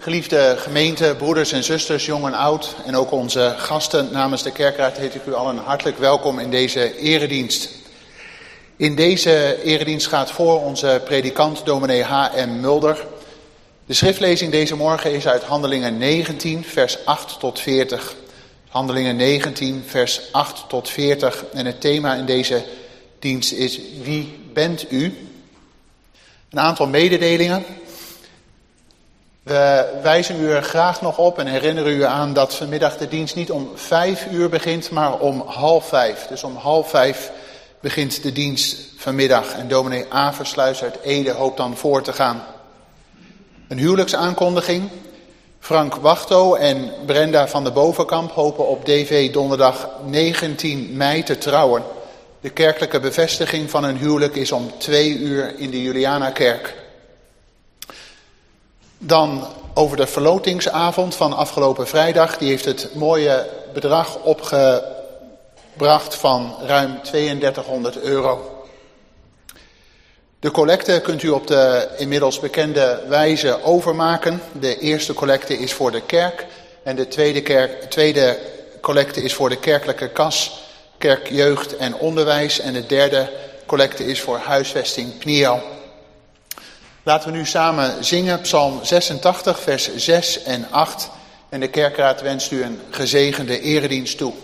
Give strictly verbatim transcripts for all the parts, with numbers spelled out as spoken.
Geliefde gemeente, broeders en zusters, jong en oud en ook onze gasten namens de kerkraad heet ik u allen hartelijk welkom in deze eredienst. In deze eredienst gaat voor onze predikant dominee H M Mulder. De schriftlezing deze morgen is uit Handelingen negentien vers acht tot veertig. Handelingen negentien vers acht tot veertig en het thema in deze dienst is: wie bent u? Een aantal mededelingen. We wijzen u er graag nog op en herinneren u aan dat vanmiddag de dienst niet om vijf uur begint, maar om half vijf. Dus om half vijf begint de dienst vanmiddag en dominee Aversluis uit Ede hoopt dan voor te gaan. Een huwelijksaankondiging. Frank Wachto en Brenda van de Bovenkamp hopen op D V donderdag negentien mei te trouwen. De kerkelijke bevestiging van hun huwelijk is om twee uur in de Julianakerk. Dan over de verlotingsavond van afgelopen vrijdag. Die heeft het mooie bedrag opgebracht van ruim tweeëndertighonderd euro. De collecte kunt u op de inmiddels bekende wijze overmaken. De eerste collecte is voor de kerk en de tweede, kerk, tweede collecte is voor de kerkelijke kas, kerk, jeugd en onderwijs. En de derde collecte is voor huisvesting Pniel. Laten we nu samen zingen Psalm zesentachtig vers zes en acht. En de kerkraad wenst u een gezegende eredienst toe.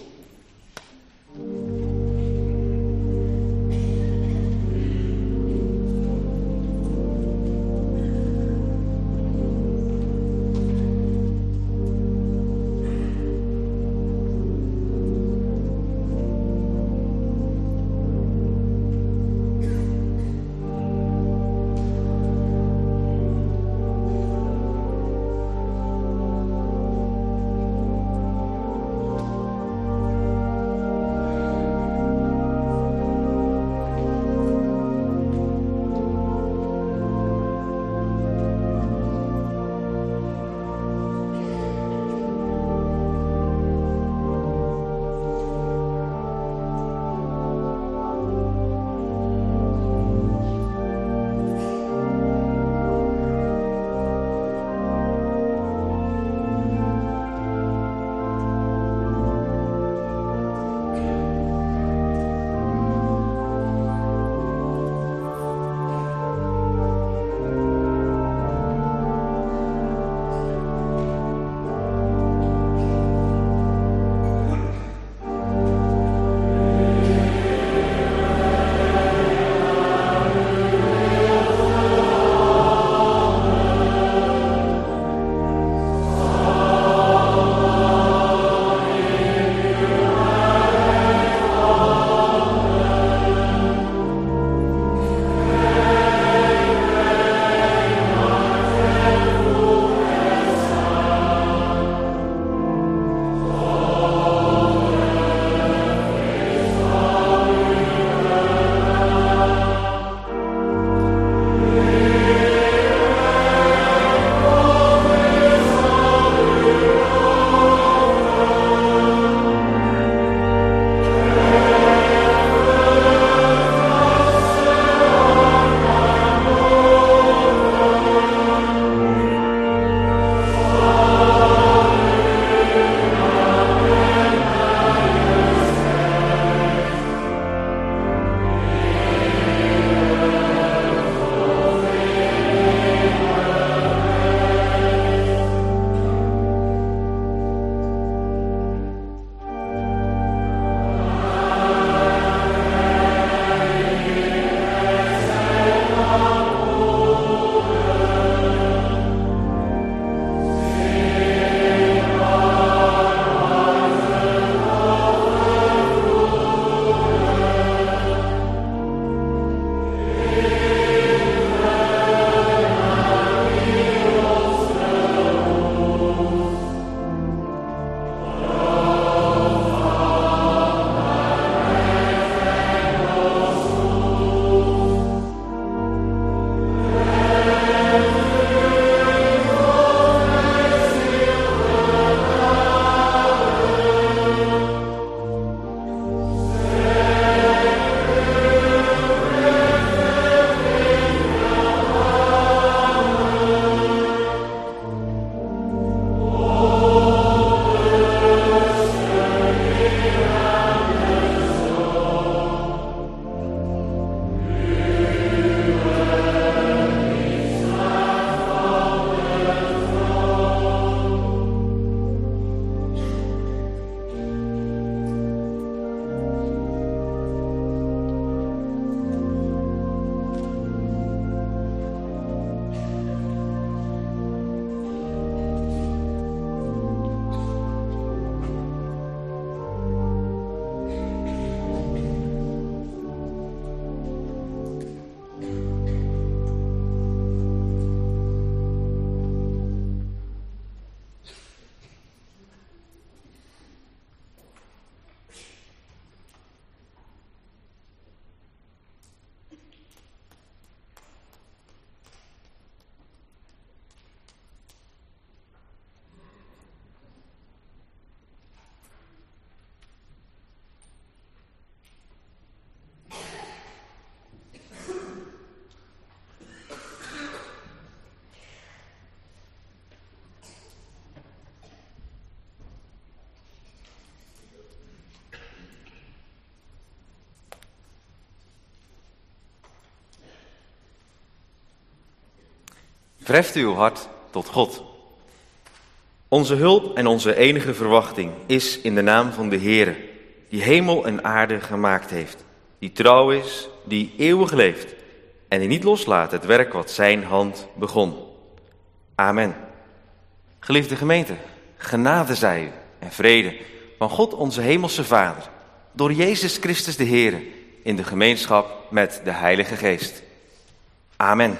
Verheft uw hart tot God. Onze hulp en onze enige verwachting is in de naam van de Heere, die hemel en aarde gemaakt heeft, die trouw is, die eeuwig leeft en die niet loslaat het werk wat zijn hand begon. Amen. Geliefde gemeente, genade zij u en vrede van God onze hemelse Vader, door Jezus Christus de Heere, in de gemeenschap met de Heilige Geest. Amen.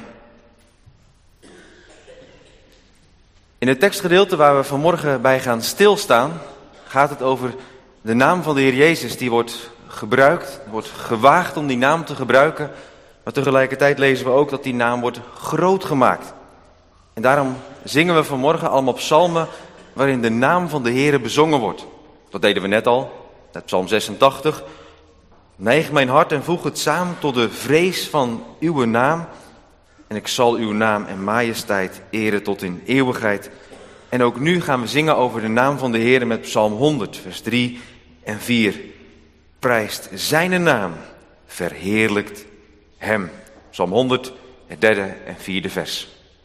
In het tekstgedeelte waar we vanmorgen bij gaan stilstaan, gaat het over de naam van de Heer Jezus. Die wordt gebruikt, wordt gewaagd om die naam te gebruiken, maar tegelijkertijd lezen we ook dat die naam wordt groot gemaakt. En daarom zingen we vanmorgen allemaal psalmen waarin de naam van de Heere bezongen wordt. Dat deden we net al, met psalm zesentachtig. Neig mijn hart en voeg het samen tot de vrees van uw naam. En ik zal uw naam en majesteit eren tot in eeuwigheid. En ook nu gaan we zingen over de naam van de Heere met psalm honderd, vers drie en vier. Prijst zijn naam, verheerlijkt hem. Psalm honderd, het derde en vierde vers.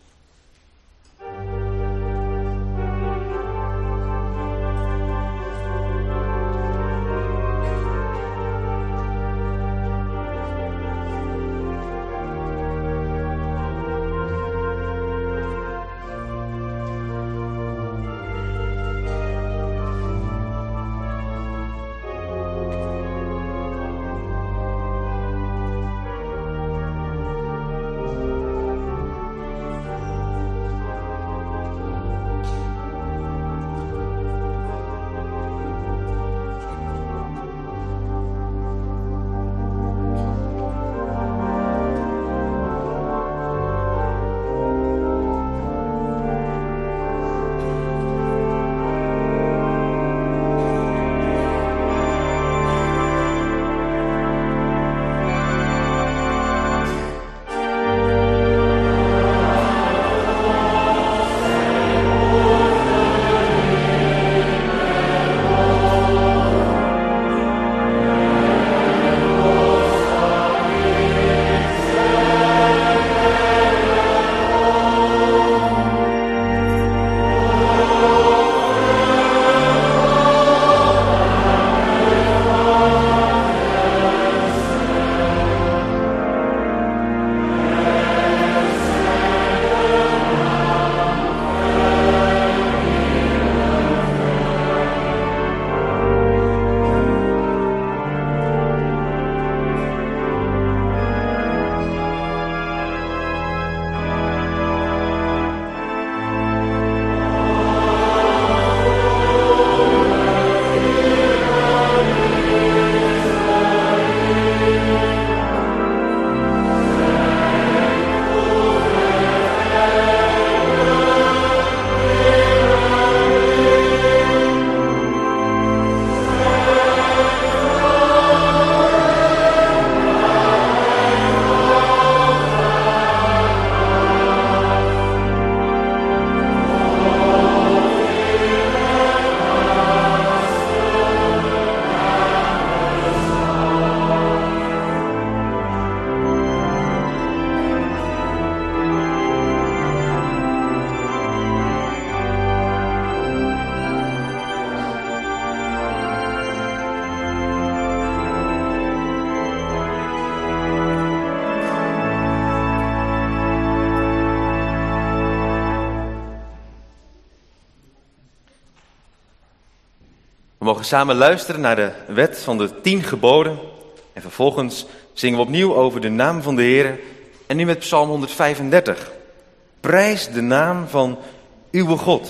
We mogen samen luisteren naar de wet van de tien geboden. En vervolgens zingen we opnieuw over de naam van de Heer. En nu met psalm honderdvijfendertig. Prijs de naam van uw God.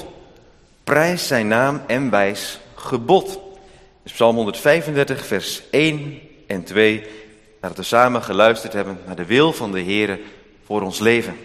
Prijs zijn naam en wijs gebod. Dus psalm honderdvijfendertig vers één en twee. Nadat we samen geluisterd hebben naar de wil van de Heer voor ons leven.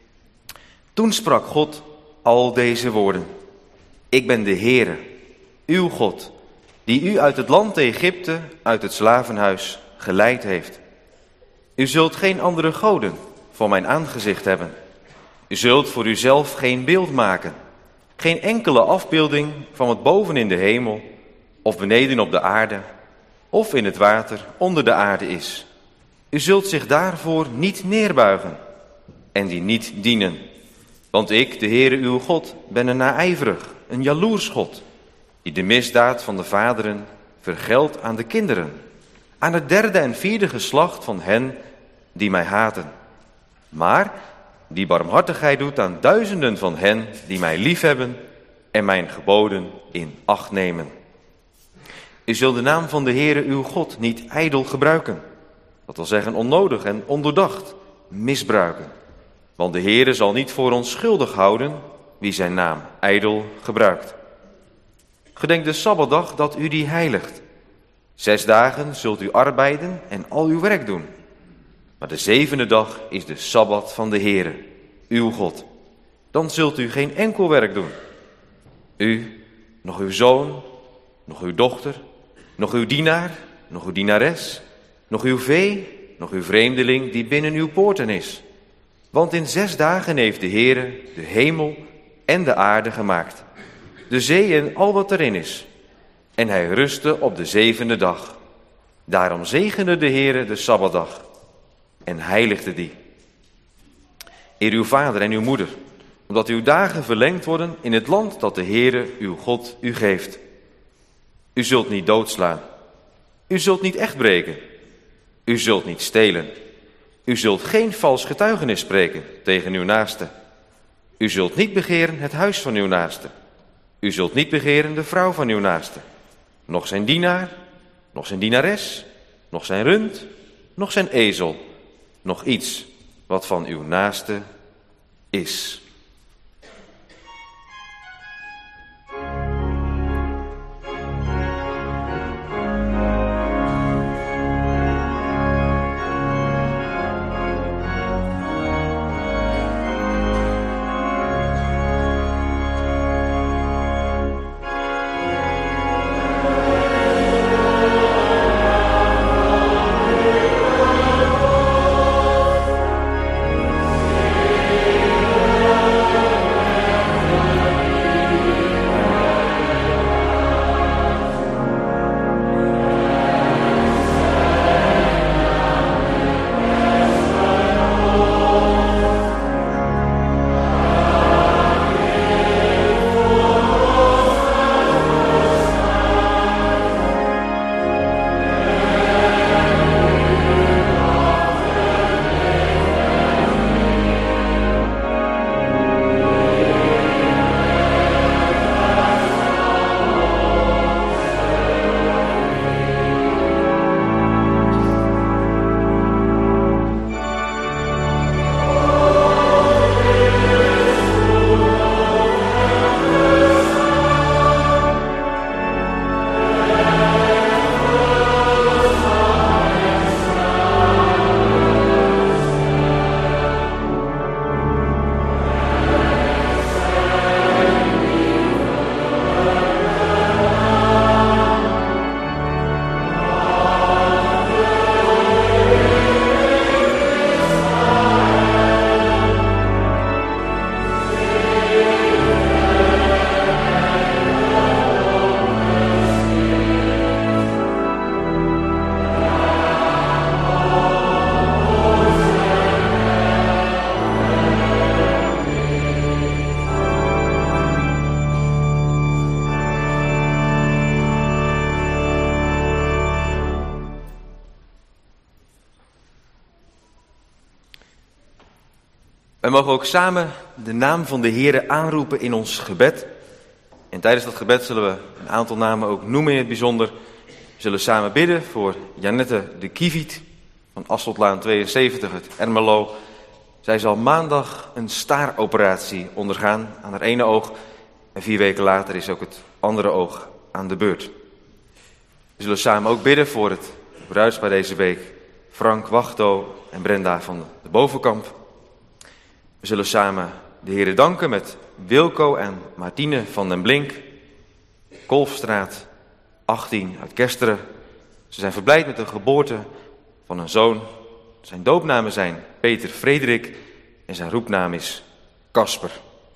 Toen sprak God al deze woorden. Ik ben de Heere, uw God, die u uit het land Egypte, uit het slavenhuis, geleid heeft. U zult geen andere goden voor mijn aangezicht hebben. U zult voor uzelf geen beeld maken, geen enkele afbeelding van wat boven in de hemel, of beneden op de aarde, of in het water onder de aarde is. U zult zich daarvoor niet neerbuigen en die niet dienen. Want ik, de Heere uw God, ben een naijverig, een jaloers God, die de misdaad van de vaderen vergeldt aan de kinderen, aan het derde en vierde geslacht van hen die mij haten. Maar die barmhartigheid doet aan duizenden van hen die mij liefhebben en mijn geboden in acht nemen. U zult de naam van de Heere uw God niet ijdel gebruiken, dat wil zeggen onnodig en ondoordacht misbruiken. Want de Heere zal niet voor onschuldig houden wie zijn naam ijdel gebruikt. Gedenk de Sabbatdag dat u die heiligt. Zes dagen zult u arbeiden en al uw werk doen. Maar de zevende dag is de Sabbat van de Heere, uw God. Dan zult u geen enkel werk doen. U, nog uw zoon, nog uw dochter, nog uw dienaar, nog uw dienares, nog uw vee, nog uw vreemdeling die binnen uw poorten is. Want in zes dagen heeft de Heere de hemel en de aarde gemaakt, de zee en al wat erin is. En hij rustte op de zevende dag. Daarom zegende de Heere de Sabbatdag en heiligde die. Eer uw vader en uw moeder, omdat uw dagen verlengd worden in het land dat de Heere uw God u geeft. U zult niet doodslaan. U zult niet echt breken. U zult niet stelen. U zult geen vals getuigenis spreken tegen uw naaste. U zult niet begeren het huis van uw naaste. U zult niet begeren de vrouw van uw naaste. Nog zijn dienaar, nog zijn dienares, nog zijn rund, nog zijn ezel. Nog iets wat van uw naaste is. Wij mogen ook samen de naam van de Heere aanroepen in ons gebed. En tijdens dat gebed zullen we een aantal namen ook noemen in het bijzonder. We zullen samen bidden voor Janette de Kieviet van Asseltlaan tweeënzeventig uit Ermelo. Zij zal maandag een staaroperatie ondergaan aan haar ene oog. En vier weken later is ook het andere oog aan de beurt. We zullen samen ook bidden voor het bruidspaar deze week. Frank Wachto en Brenda van de Bovenkamp. We zullen samen de Heere danken met Wilco en Martine van den Blink. Kolfstraat achttien uit Kesteren. Ze zijn verblijd met de geboorte van een zoon. Zijn doopnamen zijn Peter Frederik en zijn roepnaam is Kasper.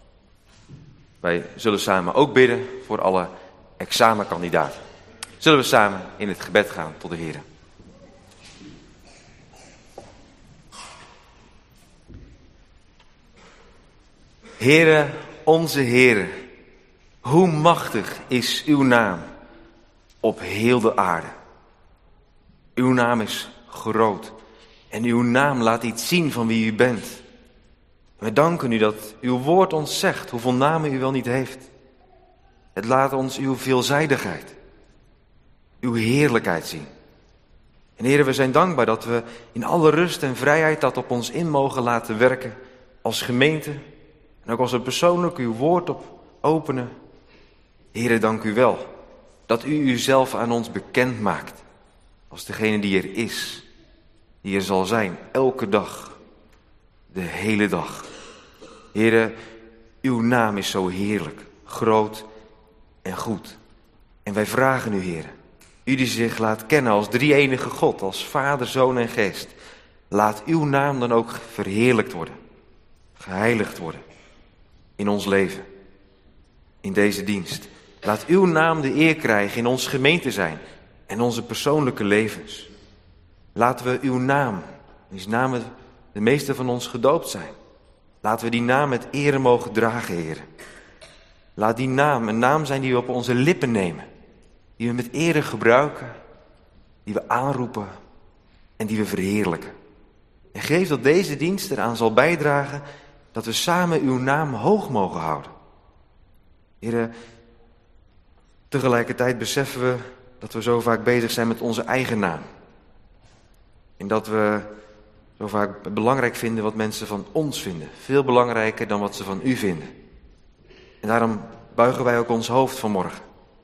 Wij zullen samen ook bidden voor alle examenkandidaten. Zullen we samen in het gebed gaan tot de Heere. Heere, onze Heere, hoe machtig is uw naam op heel de aarde. Uw naam is groot en uw naam laat iets zien van wie u bent. We danken u dat uw woord ons zegt hoeveel namen u wel niet heeft. Het laat ons uw veelzijdigheid, uw heerlijkheid zien. En Heere, we zijn dankbaar dat we in alle rust en vrijheid dat op ons in mogen laten werken als gemeente. En ook als we persoonlijk uw woord op openen. Heere, dank u wel dat u uzelf aan ons bekend maakt. Als degene die er is, die er zal zijn, elke dag, de hele dag. Heere, uw naam is zo heerlijk, groot en goed. En wij vragen u, Heere, u die zich laat kennen als drie-enige God, als Vader, Zoon en Geest. Laat uw naam dan ook verheerlijkt worden, geheiligd worden in ons leven, in deze dienst. Laat uw naam de eer krijgen in ons gemeente zijn en onze persoonlijke levens. Laten we uw naam, wiens naam de meeste van ons gedoopt zijn, laten we die naam met ere mogen dragen, Heer. Laat die naam een naam zijn die we op onze lippen nemen, die we met ere gebruiken, die we aanroepen en die we verheerlijken. En geef dat deze dienst eraan zal bijdragen dat we samen uw naam hoog mogen houden. Heer, tegelijkertijd beseffen we dat we zo vaak bezig zijn met onze eigen naam. En dat we zo vaak belangrijk vinden wat mensen van ons vinden. Veel belangrijker dan wat ze van u vinden. En daarom buigen wij ook ons hoofd vanmorgen.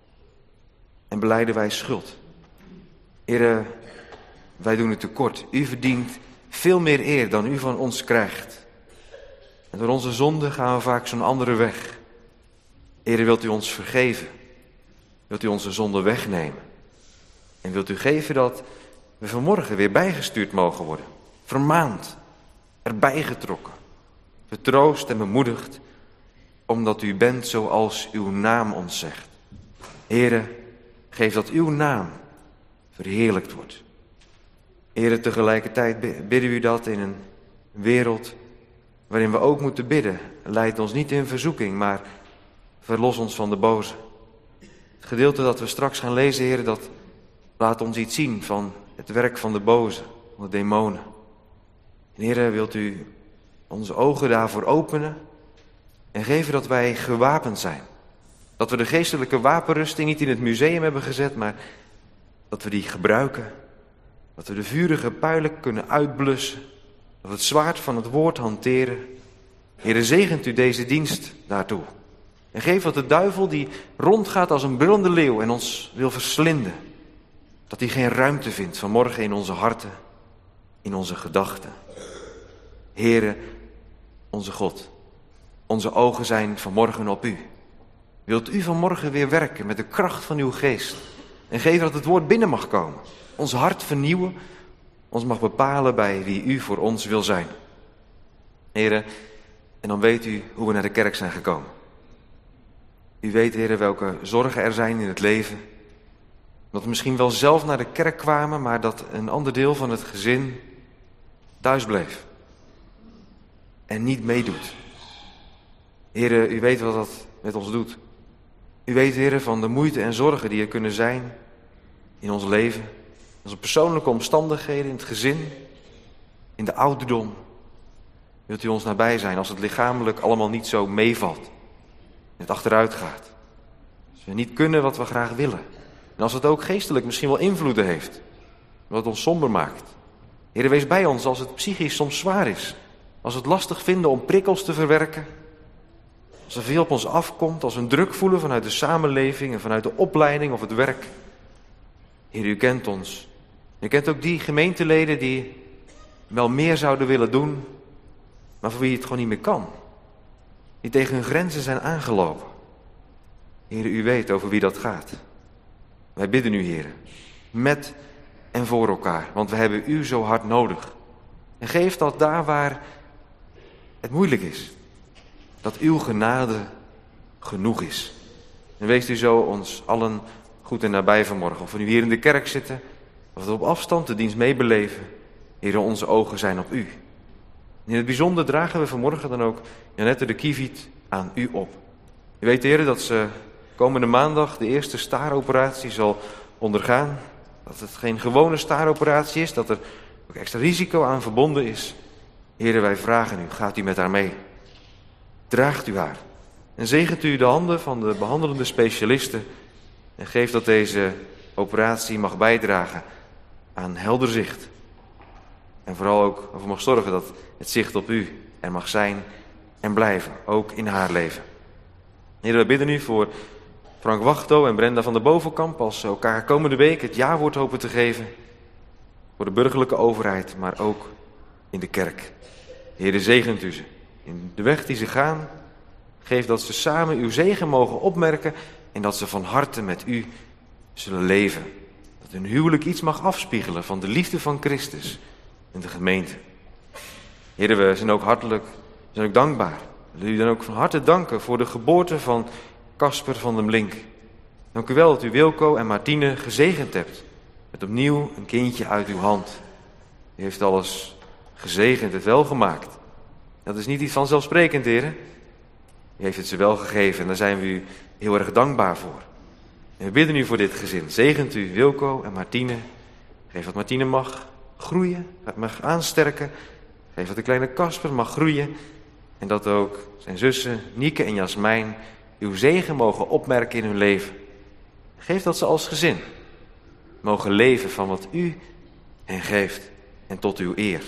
En belijden wij schuld. Heere, wij doen het tekort. U verdient veel meer eer dan u van ons krijgt. En door onze zonde gaan we vaak zo'n andere weg. Heere, wilt u ons vergeven? Wilt u onze zonde wegnemen? En wilt u geven dat we vanmorgen weer bijgestuurd mogen worden? Vermaand, erbij getrokken, vertroost en bemoedigd, omdat u bent zoals uw naam ons zegt. Heere, geef dat uw naam verheerlijkt wordt. Heere, tegelijkertijd bidden u dat in een wereld waarin we ook moeten bidden. Leid ons niet in verzoeking, maar verlos ons van de boze. Het gedeelte dat we straks gaan lezen, Heere, dat laat ons iets zien van het werk van de boze, van de demonen. En Heere, wilt u onze ogen daarvoor openen en geven dat wij gewapend zijn. Dat we de geestelijke wapenrusting niet in het museum hebben gezet, maar dat we die gebruiken. Dat we de vurige pijlen kunnen uitblussen. Dat we het zwaard van het woord hanteren. Heere, zegent u deze dienst daartoe. En geef dat de duivel die rondgaat als een brullende leeuw en ons wil verslinden, dat hij geen ruimte vindt vanmorgen in onze harten, in onze gedachten. Heere, onze God, onze ogen zijn vanmorgen op u. Wilt u vanmorgen weer werken met de kracht van uw geest en geven dat het woord binnen mag komen. Ons hart vernieuwen, ons mag bepalen bij wie u voor ons wil zijn. Heere, en dan weet u hoe we naar de kerk zijn gekomen. U weet, Heere, welke zorgen er zijn in het leven. Dat we misschien wel zelf naar de kerk kwamen, maar dat een ander deel van het gezin thuis bleef. En niet meedoet. Heere, u weet wat dat met ons doet. U weet, Heere, van de moeite en zorgen die er kunnen zijn in ons leven. Onze persoonlijke omstandigheden, in het gezin, in de ouderdom. Wilt u ons nabij zijn als het lichamelijk allemaal niet zo meevalt. En het achteruit gaat. Als we niet kunnen wat we graag willen. En als het ook geestelijk misschien wel invloeden heeft. Wat ons somber maakt. Heere, wees bij ons als het psychisch soms zwaar is. Als we het lastig vinden om prikkels te verwerken. Als er veel op ons afkomt, als we een druk voelen vanuit de samenleving en vanuit de opleiding of het werk. Heer, u kent ons. U kent ook die gemeenteleden die wel meer zouden willen doen, maar voor wie het gewoon niet meer kan. Die tegen hun grenzen zijn aangelopen. Heer, u weet over wie dat gaat. Wij bidden u, Heer, met en voor elkaar, want we hebben u zo hard nodig. En geef dat daar waar het moeilijk is. Dat uw genade genoeg is. En wees u zo ons allen goed en nabij vanmorgen. Of we nu hier in de kerk zitten, of we op afstand de dienst meebeleven. Heer, onze ogen zijn op u. In het bijzonder dragen we vanmorgen dan ook Janette de Kieviet aan u op. U weet, heren, dat ze komende maandag de eerste staaroperatie zal ondergaan. Dat het geen gewone staaroperatie is, dat er ook extra risico aan verbonden is. Heren, wij vragen u, gaat u met haar mee? Draagt u haar en zegent u de handen van de behandelende specialisten en geeft dat deze operatie mag bijdragen aan helder zicht. En vooral ook ervoor mag zorgen dat het zicht op u er mag zijn en blijven, ook in haar leven. Heren, we bidden u voor Frank Wachto en Brenda van der Bovenkamp als ze elkaar komende week het jawoord hopen te geven. Voor de burgerlijke overheid, maar ook in de kerk. Heren, zegent u ze in de weg die ze gaan. Geef dat ze samen uw zegen mogen opmerken en dat ze van harte met u zullen leven. Dat hun huwelijk iets mag afspiegelen van de liefde van Christus en de gemeente. Heren, we zijn ook hartelijk, we zijn ook dankbaar. We willen u dan ook van harte danken voor de geboorte van Casper van den Blink. Dank u wel dat u Wilco en Martine gezegend hebt. Met opnieuw een kindje uit uw hand. U heeft alles gezegend, het wel gemaakt. Dat is niet iets vanzelfsprekend, heren. U heeft het ze wel gegeven en daar zijn we u heel erg dankbaar voor. En we bidden u voor dit gezin. Zegent u Wilco en Martine. Geef dat Martine mag groeien, mag aansterken. Geef dat de kleine Casper mag groeien. En dat ook zijn zussen Nieke en Jasmijn uw zegen mogen opmerken in hun leven. Geef dat ze als gezin mogen leven van wat u hen geeft en tot uw eer.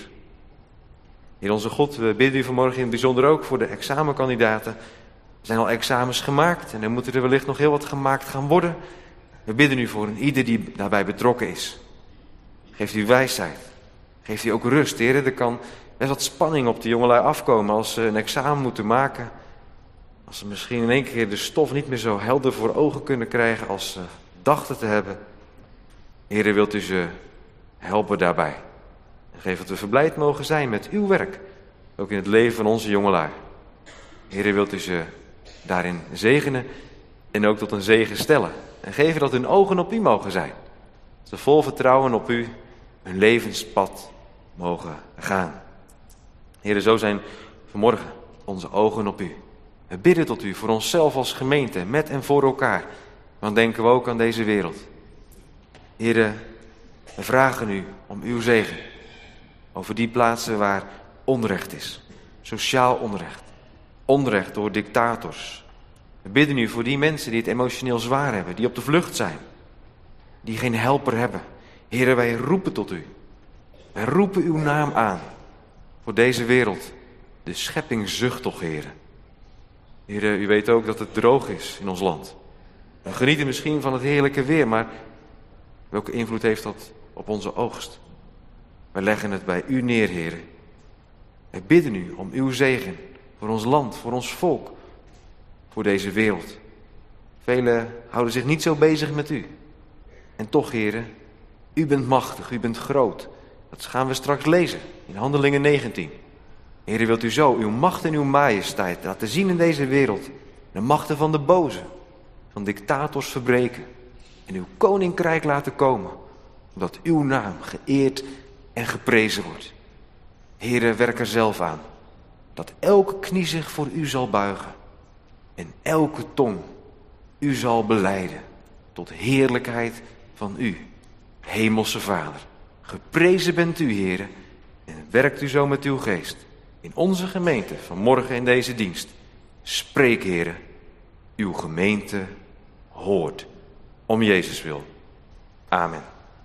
Heer onze God, we bidden u vanmorgen in het bijzonder ook voor de examenkandidaten. Er zijn al examens gemaakt en er moeten er wellicht nog heel wat gemaakt gaan worden. We bidden u voor een ieder die daarbij betrokken is. Geeft u wijsheid. Geeft u ook rust, Heer. Er kan best wat spanning op de jongelui afkomen als ze een examen moeten maken. Als ze misschien in één keer de stof niet meer zo helder voor ogen kunnen krijgen als ze dachten te hebben. Heer, wilt u ze helpen daarbij. En geef dat we verblijd mogen zijn met uw werk. Ook in het leven van onze jongelui. Heer, wilt u ze daarin zegenen en ook tot een zegen stellen. En geven dat hun ogen op u mogen zijn. Dat ze vol vertrouwen op u hun levenspad mogen gaan. Heer, zo zijn vanmorgen onze ogen op u. We bidden tot u voor onszelf als gemeente, met en voor elkaar. Dan denken we ook aan deze wereld. Heer, we vragen u om uw zegen. Over die plaatsen waar onrecht is. Sociaal onrecht. Onrecht door dictators. We bidden u voor die mensen die het emotioneel zwaar hebben. Die op de vlucht zijn. Die geen helper hebben. Heer, wij roepen tot u. Wij roepen uw naam aan. Voor deze wereld. De schepping zucht toch, Heer. Heer, u weet ook dat het droog is in ons land. We genieten misschien van het heerlijke weer, maar welke invloed heeft dat op onze oogst? Wij leggen het bij u neer, Heer. Wij bidden u om uw zegen voor ons land, voor ons volk, voor deze wereld. Velen houden zich niet zo bezig met u. En toch, Heer, u bent machtig, u bent groot. Dat gaan we straks lezen in Handelingen negentien. Heer, wilt u zo uw macht en uw majesteit laten zien in deze wereld. De machten van de boze, van dictators verbreken. En uw koninkrijk laten komen. Omdat uw naam geëerd en geprezen wordt. Heer, werk er zelf aan. Dat elke knie zich voor u zal buigen. En elke tong u zal belijden. Tot heerlijkheid van u, hemelse Vader. Geprezen bent u, Heer. En werkt u zo met uw geest. In onze gemeente vanmorgen in deze dienst. Spreek, Heer. Uw gemeente hoort. Om Jezus wil. Amen.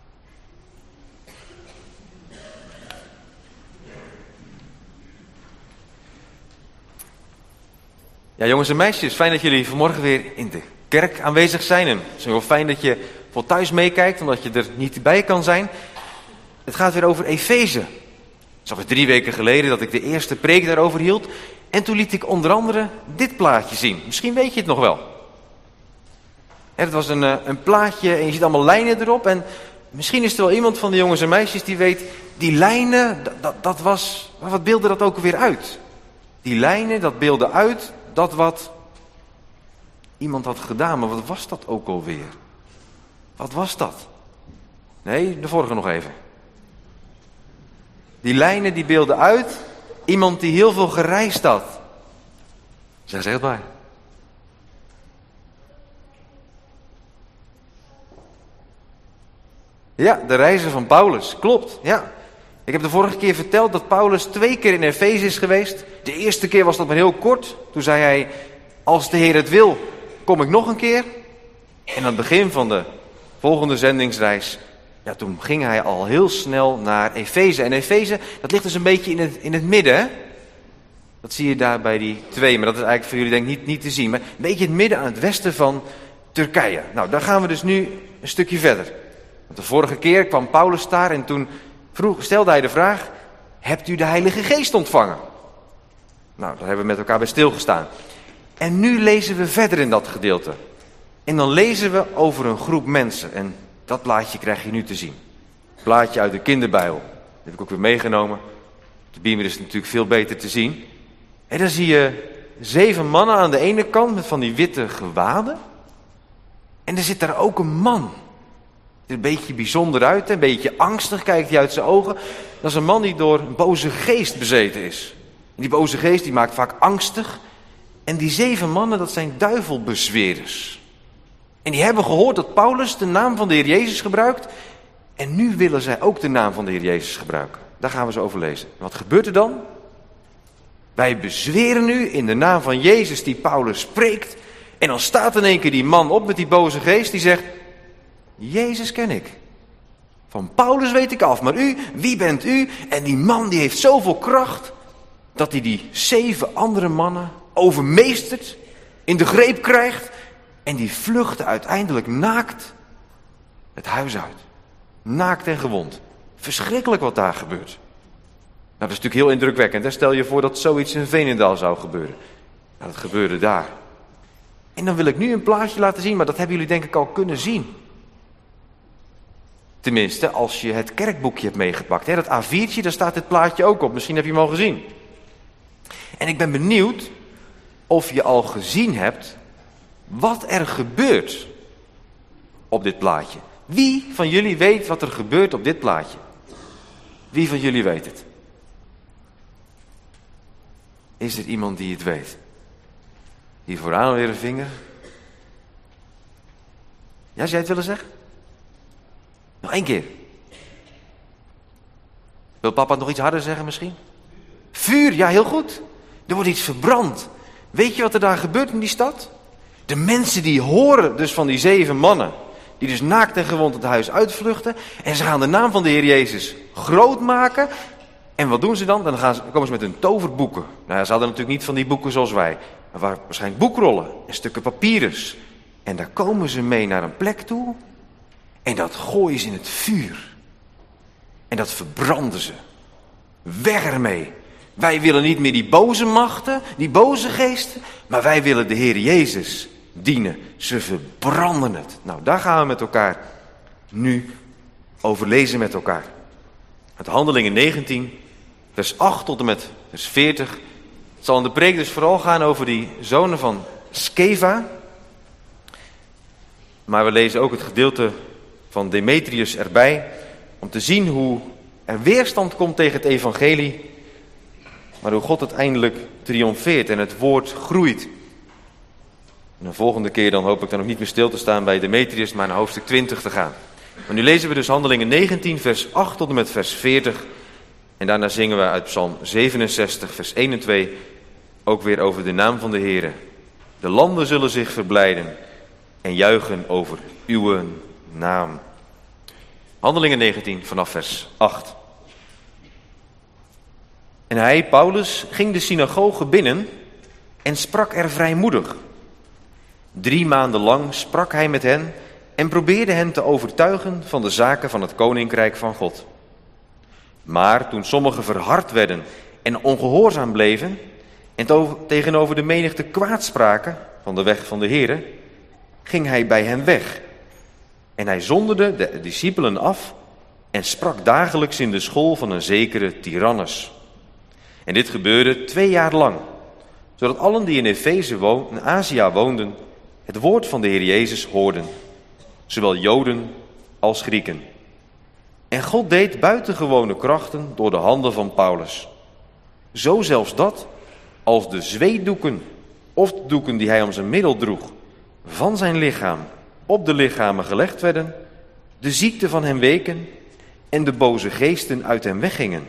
Ja, jongens en meisjes, fijn dat jullie vanmorgen weer in de kerk aanwezig zijn. En het is heel fijn dat je voor thuis meekijkt, omdat je er niet bij kan zijn. Het gaat weer over Efeze. Het is alweer drie weken geleden dat ik de eerste preek daarover hield. En toen liet ik onder andere dit plaatje zien. Misschien weet je het nog wel. Het was een, een plaatje en je ziet allemaal lijnen erop. En misschien is er wel iemand van de jongens en meisjes die weet, die lijnen, dat, dat, dat was, wat beeldde dat ook weer uit? Die lijnen, dat beeldde uit dat wat iemand had gedaan. Maar wat was dat ook alweer? Wat was dat? Nee, de vorige nog even. Die lijnen die beelden uit Iemand die heel veel gereisd had. Zeg ze echt waar. Ja, de reizen van Paulus. Klopt, ja. Ik heb de vorige keer verteld dat Paulus twee keer in Efeze is geweest. De eerste keer was dat maar heel kort. Toen zei hij, als de Heer het wil, kom ik nog een keer. En aan het begin van de volgende zendingsreis, ja, toen ging hij al heel snel naar Efeze. En Efeze, dat ligt dus een beetje in het, in het midden, hè? Dat zie je daar bij die twee, maar dat is eigenlijk voor jullie denk ik niet, niet te zien. Maar een beetje in het midden aan het westen van Turkije. Nou, daar gaan we dus nu een stukje verder. Want de vorige keer kwam Paulus daar en toen vroeg, stelde hij de vraag, hebt u de Heilige Geest ontvangen? Nou, daar hebben we met elkaar bij stilgestaan. En nu lezen we verder in dat gedeelte. En dan lezen we over een groep mensen. En dat plaatje krijg je nu te zien. Plaatje uit de kinderbijbel. Dat heb ik ook weer meegenomen. De beamer is natuurlijk veel beter te zien. En dan zie je zeven mannen aan de ene kant met van die witte gewaden. En er zit daar ook een man. Er een beetje bijzonder uit, een beetje angstig kijkt hij uit zijn ogen. Dat is een man die door een boze geest bezeten is. En die boze geest die maakt vaak angstig. En die zeven mannen, dat zijn duivelbezweerders. En die hebben gehoord dat Paulus de naam van de Heer Jezus gebruikt. En nu willen zij ook de naam van de Heer Jezus gebruiken. Daar gaan we zo over lezen. Wat gebeurt er dan? Wij bezweren nu in de naam van Jezus die Paulus spreekt. En dan staat in één keer die man op met die boze geest die zegt, Jezus ken ik. Van Paulus weet ik af, maar u, wie bent u? En die man die heeft zoveel kracht dat hij die zeven andere mannen overmeestert, in de greep krijgt en die vluchten uiteindelijk naakt het huis uit. Naakt en gewond. Verschrikkelijk wat daar gebeurt. Nou, dat is natuurlijk heel indrukwekkend. Hè? Stel je voor dat zoiets in Veenendaal zou gebeuren. Nou, dat gebeurde daar. En dan wil ik nu een plaatje laten zien, maar dat hebben jullie denk ik al kunnen zien. Tenminste, als je het kerkboekje hebt meegepakt. Hè? Dat A viertje, daar staat dit plaatje ook op. Misschien heb je hem al gezien. En ik ben benieuwd of je al gezien hebt wat er gebeurt op dit plaatje. Wie van jullie weet wat er gebeurt op dit plaatje? Wie van jullie weet het? Is er iemand die het weet? Hier vooraan weer een vinger. Ja, zou jij het willen zeggen? Nog één keer. Wil papa het nog iets harder zeggen misschien? Vuur, ja heel goed. Er wordt iets verbrand. Weet je wat er daar gebeurt in die stad? De mensen die horen dus van die zeven mannen, die dus naakt en gewond het huis uitvluchten. En ze gaan de naam van de Heer Jezus groot maken. En wat doen ze dan? Dan gaan ze, komen ze met hun toverboeken. Nou ja, ze hadden natuurlijk niet van die boeken zoals wij. Maar waren waarschijnlijk boekrollen en stukken papyrus. En daar komen ze mee naar een plek toe. En dat gooien ze in het vuur. En dat verbranden ze. Weg ermee. Wij willen niet meer die boze machten, die boze geesten. Maar wij willen de Heer Jezus dienen. Ze verbranden het. Nou, daar gaan we met elkaar nu over lezen met elkaar. Uit Handelingen negentien, vers acht tot en met vers veertig. Het zal in de preek dus vooral gaan over die zonen van Sceva. Maar we lezen ook het gedeelte van Demetrius erbij. Om te zien hoe er weerstand komt tegen het evangelie. Maar hoe God uiteindelijk triomfeert en het woord groeit. En de volgende keer dan hoop ik dan ook niet meer stil te staan bij Demetrius, maar naar hoofdstuk twintig te gaan. Maar nu lezen we dus Handelingen negentien, vers acht tot en met vers veertig. En daarna zingen we uit Psalm zevenenzestig, vers één en twee, ook weer over de naam van de Heere. De landen zullen zich verblijden en juichen over uw naam. Handelingen negentien, vanaf vers acht. En hij, Paulus, ging de synagoge binnen en sprak er vrijmoedig. Drie maanden lang sprak hij met hen en probeerde hen te overtuigen van de zaken van het koninkrijk van God. Maar toen sommigen verhard werden en ongehoorzaam bleven en tegenover de menigte kwaad spraken van de weg van de Heere, ging hij bij hen weg. En hij zonderde de discipelen af en sprak dagelijks in de school van een zekere Tyrannus. En dit gebeurde twee jaar lang, zodat allen die in Efeze woon, in Azië woonden, het woord van de Heer Jezus hoorden, zowel Joden als Grieken. En God deed buitengewone krachten door de handen van Paulus. zo zelfs dat, als de zweetdoeken of de doeken die hij om zijn middel droeg, van zijn lichaam op de lichamen gelegd werden, de ziekte van hem weken en de boze geesten uit hem weggingen.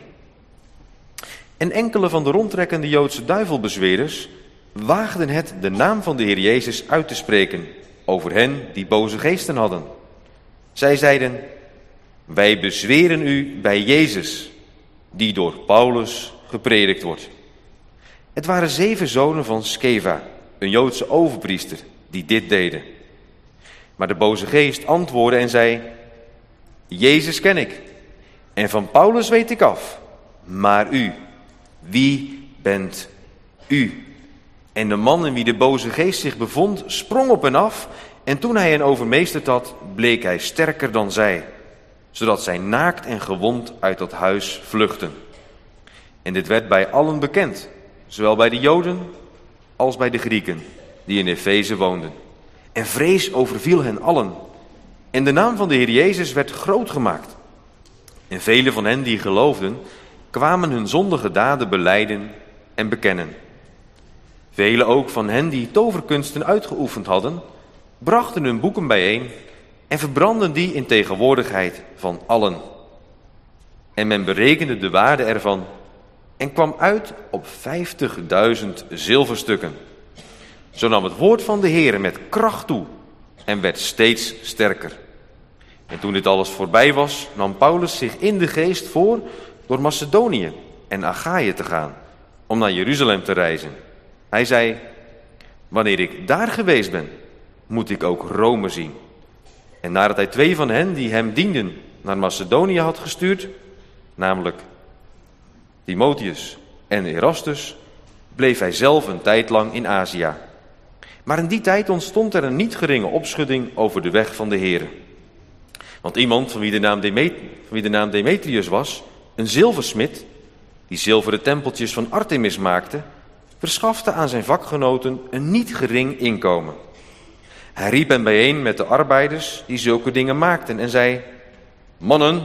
En enkele van de rondtrekkende Joodse duivelbezweerders waagden het de naam van de Heer Jezus uit te spreken over hen die boze geesten hadden. Zij zeiden: wij bezweren u bij Jezus, die door Paulus gepredikt wordt. Het waren zeven zonen van Skeva, een Joodse overpriester, die dit deden. Maar de boze geest antwoordde en zei: Jezus ken ik, en van Paulus weet ik af, maar u, wie bent u? En de man in wie de boze geest zich bevond, sprong op hen af, en toen hij hen overmeesterd had, bleek hij sterker dan zij, zodat zij naakt en gewond uit dat huis vluchtten. En dit werd bij allen bekend, zowel bij de Joden als bij de Grieken, die in Efeze woonden. En vrees overviel hen allen. En de naam van de Heer Jezus werd groot gemaakt. En velen van hen die geloofden, kwamen hun zondige daden belijden en bekennen. Velen ook van hen die toverkunsten uitgeoefend hadden, brachten hun boeken bijeen en verbrandden die in tegenwoordigheid van allen. En men berekende de waarde ervan en kwam uit op vijftigduizend zilverstukken. Zo nam het woord van de Heere met kracht toe en werd steeds sterker. En toen dit alles voorbij was, nam Paulus zich in de geest voor door Macedonië en Achaïe te gaan, om naar Jeruzalem te reizen. Hij zei: wanneer ik daar geweest ben, moet ik ook Rome zien. En nadat hij twee van hen die hem dienden naar Macedonië had gestuurd, namelijk Timotheus en Erastus, bleef hij zelf een tijd lang in Azië. Maar in die tijd ontstond er een niet geringe opschudding over de weg van de Heere. Want iemand van wie de naam, Demet- van wie de naam Demetrius was, een zilversmid, die zilveren tempeltjes van Artemis maakte, verschafte aan zijn vakgenoten een niet gering inkomen. Hij riep hen bijeen met de arbeiders die zulke dingen maakten en zei: mannen,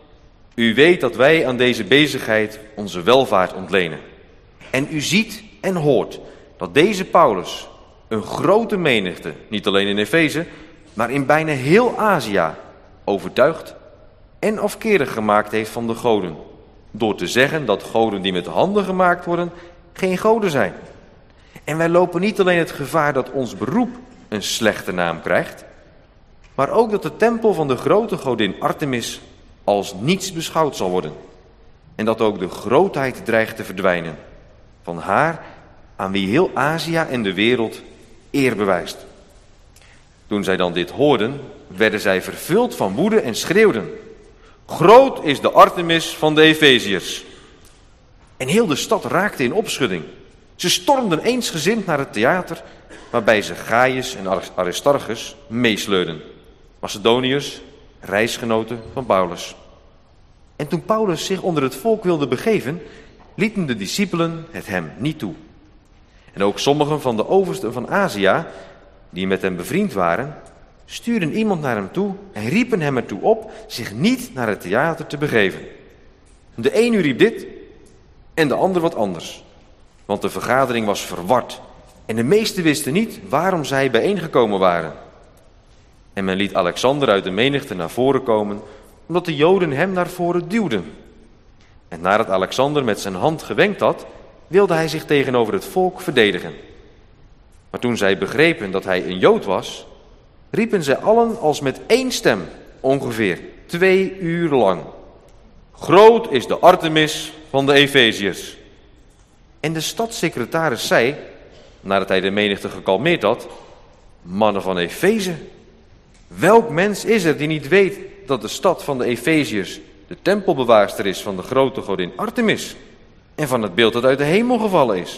u weet dat wij aan deze bezigheid onze welvaart ontlenen. En u ziet en hoort dat deze Paulus een grote menigte, niet alleen in Efeze, maar in bijna heel Azië, overtuigd en afkerig gemaakt heeft van de goden, door te zeggen dat goden die met handen gemaakt worden geen goden zijn. En wij lopen niet alleen het gevaar dat ons beroep een slechte naam krijgt, maar ook dat de tempel van de grote godin Artemis als niets beschouwd zal worden. En dat ook de grootheid dreigt te verdwijnen van haar aan wie heel Azië en de wereld eer bewijst. Toen zij dan dit hoorden, werden zij vervuld van woede en schreeuwden: groot is de Artemis van de Efeziërs. En heel de stad raakte in opschudding. Ze stormden eensgezind naar het theater, waarbij ze Gaius en Aristarchus meesleurden, Macedoniërs, reisgenoten van Paulus. En toen Paulus zich onder het volk wilde begeven, lieten de discipelen het hem niet toe. En ook sommigen van de oversten van Azië, die met hem bevriend waren, stuurden iemand naar hem toe en riepen hem ertoe op zich niet naar het theater te begeven. De een riep dit en de ander wat anders, want de vergadering was verward en de meesten wisten niet waarom zij bijeengekomen waren. En men liet Alexander uit de menigte naar voren komen, omdat de Joden hem naar voren duwden. En nadat Alexander met zijn hand gewenkt had, wilde hij zich tegenover het volk verdedigen. Maar toen zij begrepen dat hij een Jood was, riepen zij allen als met één stem, ongeveer twee uur lang: groot is de Artemis van de Efeziërs. En de stadssecretaris zei, nadat hij de menigte gekalmeerd had: mannen van Efeze, welk mens is er die niet weet dat de stad van de Efeziërs de tempelbewaarster is van de grote godin Artemis en van het beeld dat uit de hemel gevallen is?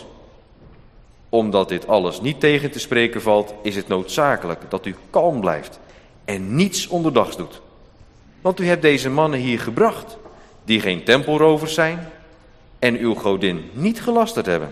Omdat dit alles niet tegen te spreken valt, is het noodzakelijk dat u kalm blijft en niets onderdags doet. Want u hebt deze mannen hier gebracht, die geen tempelrovers zijn en uw godin niet gelasterd hebben.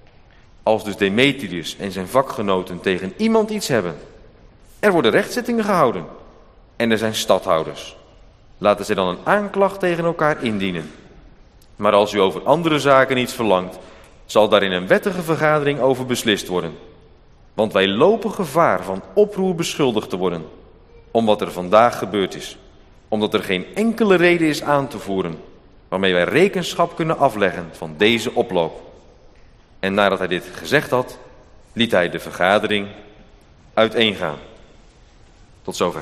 Als dus Demetrius en zijn vakgenoten tegen iemand iets hebben, er worden rechtzittingen gehouden en er zijn stadhouders. Laten zij dan een aanklacht tegen elkaar indienen. Maar als u over andere zaken iets verlangt, zal daar in een wettige vergadering over beslist worden. Want wij lopen gevaar van oproer beschuldigd te worden, om wat er vandaag gebeurd is. Omdat er geen enkele reden is aan te voeren, waarmee wij rekenschap kunnen afleggen van deze oploop. En nadat hij dit gezegd had, liet hij de vergadering uiteengaan. Tot zover.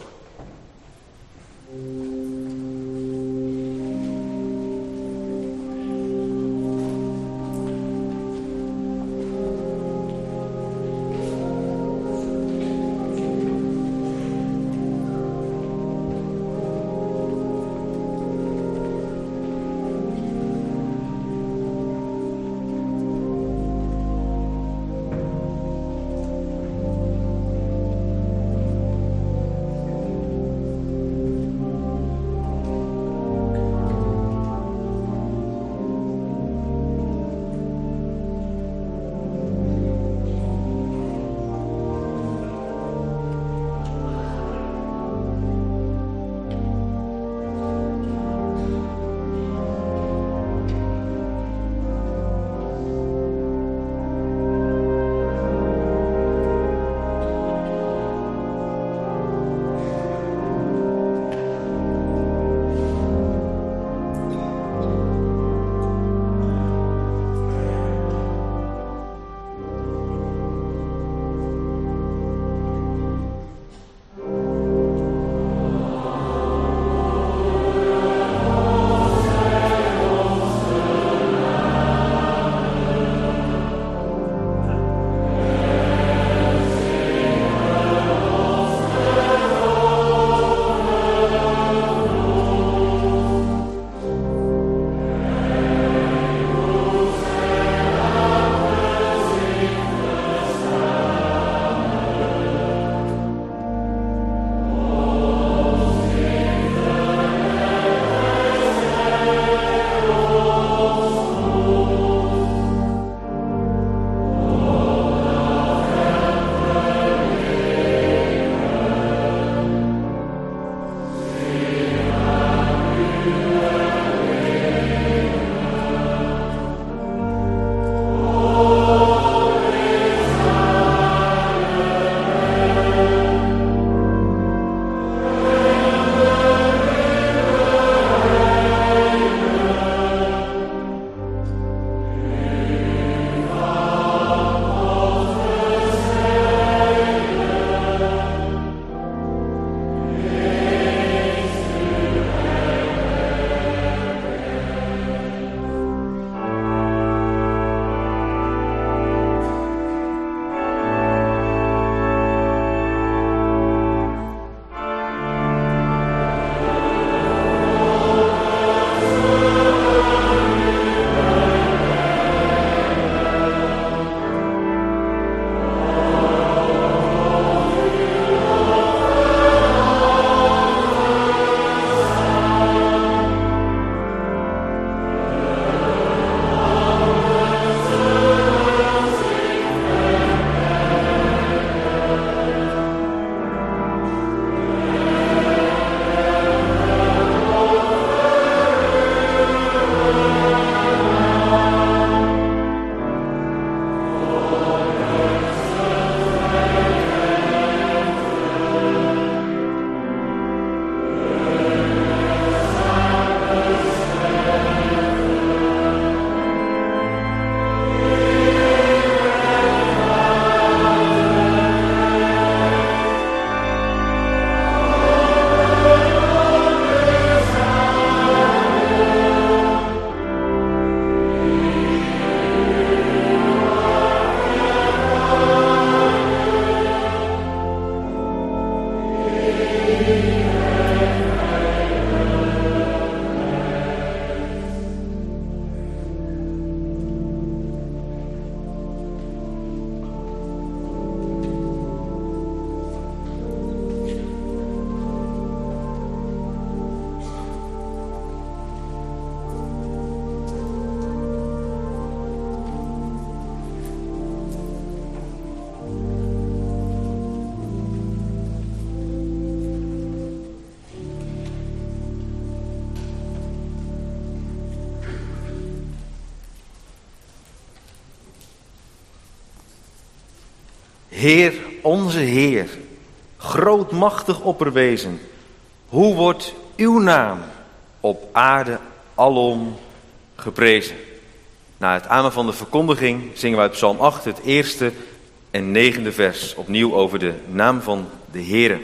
Heer, onze Heer, grootmachtig opperwezen, hoe wordt uw naam op aarde alom geprezen? Na het amen van de verkondiging zingen wij uit Psalm acht het eerste en negende vers opnieuw over de naam van de Heere.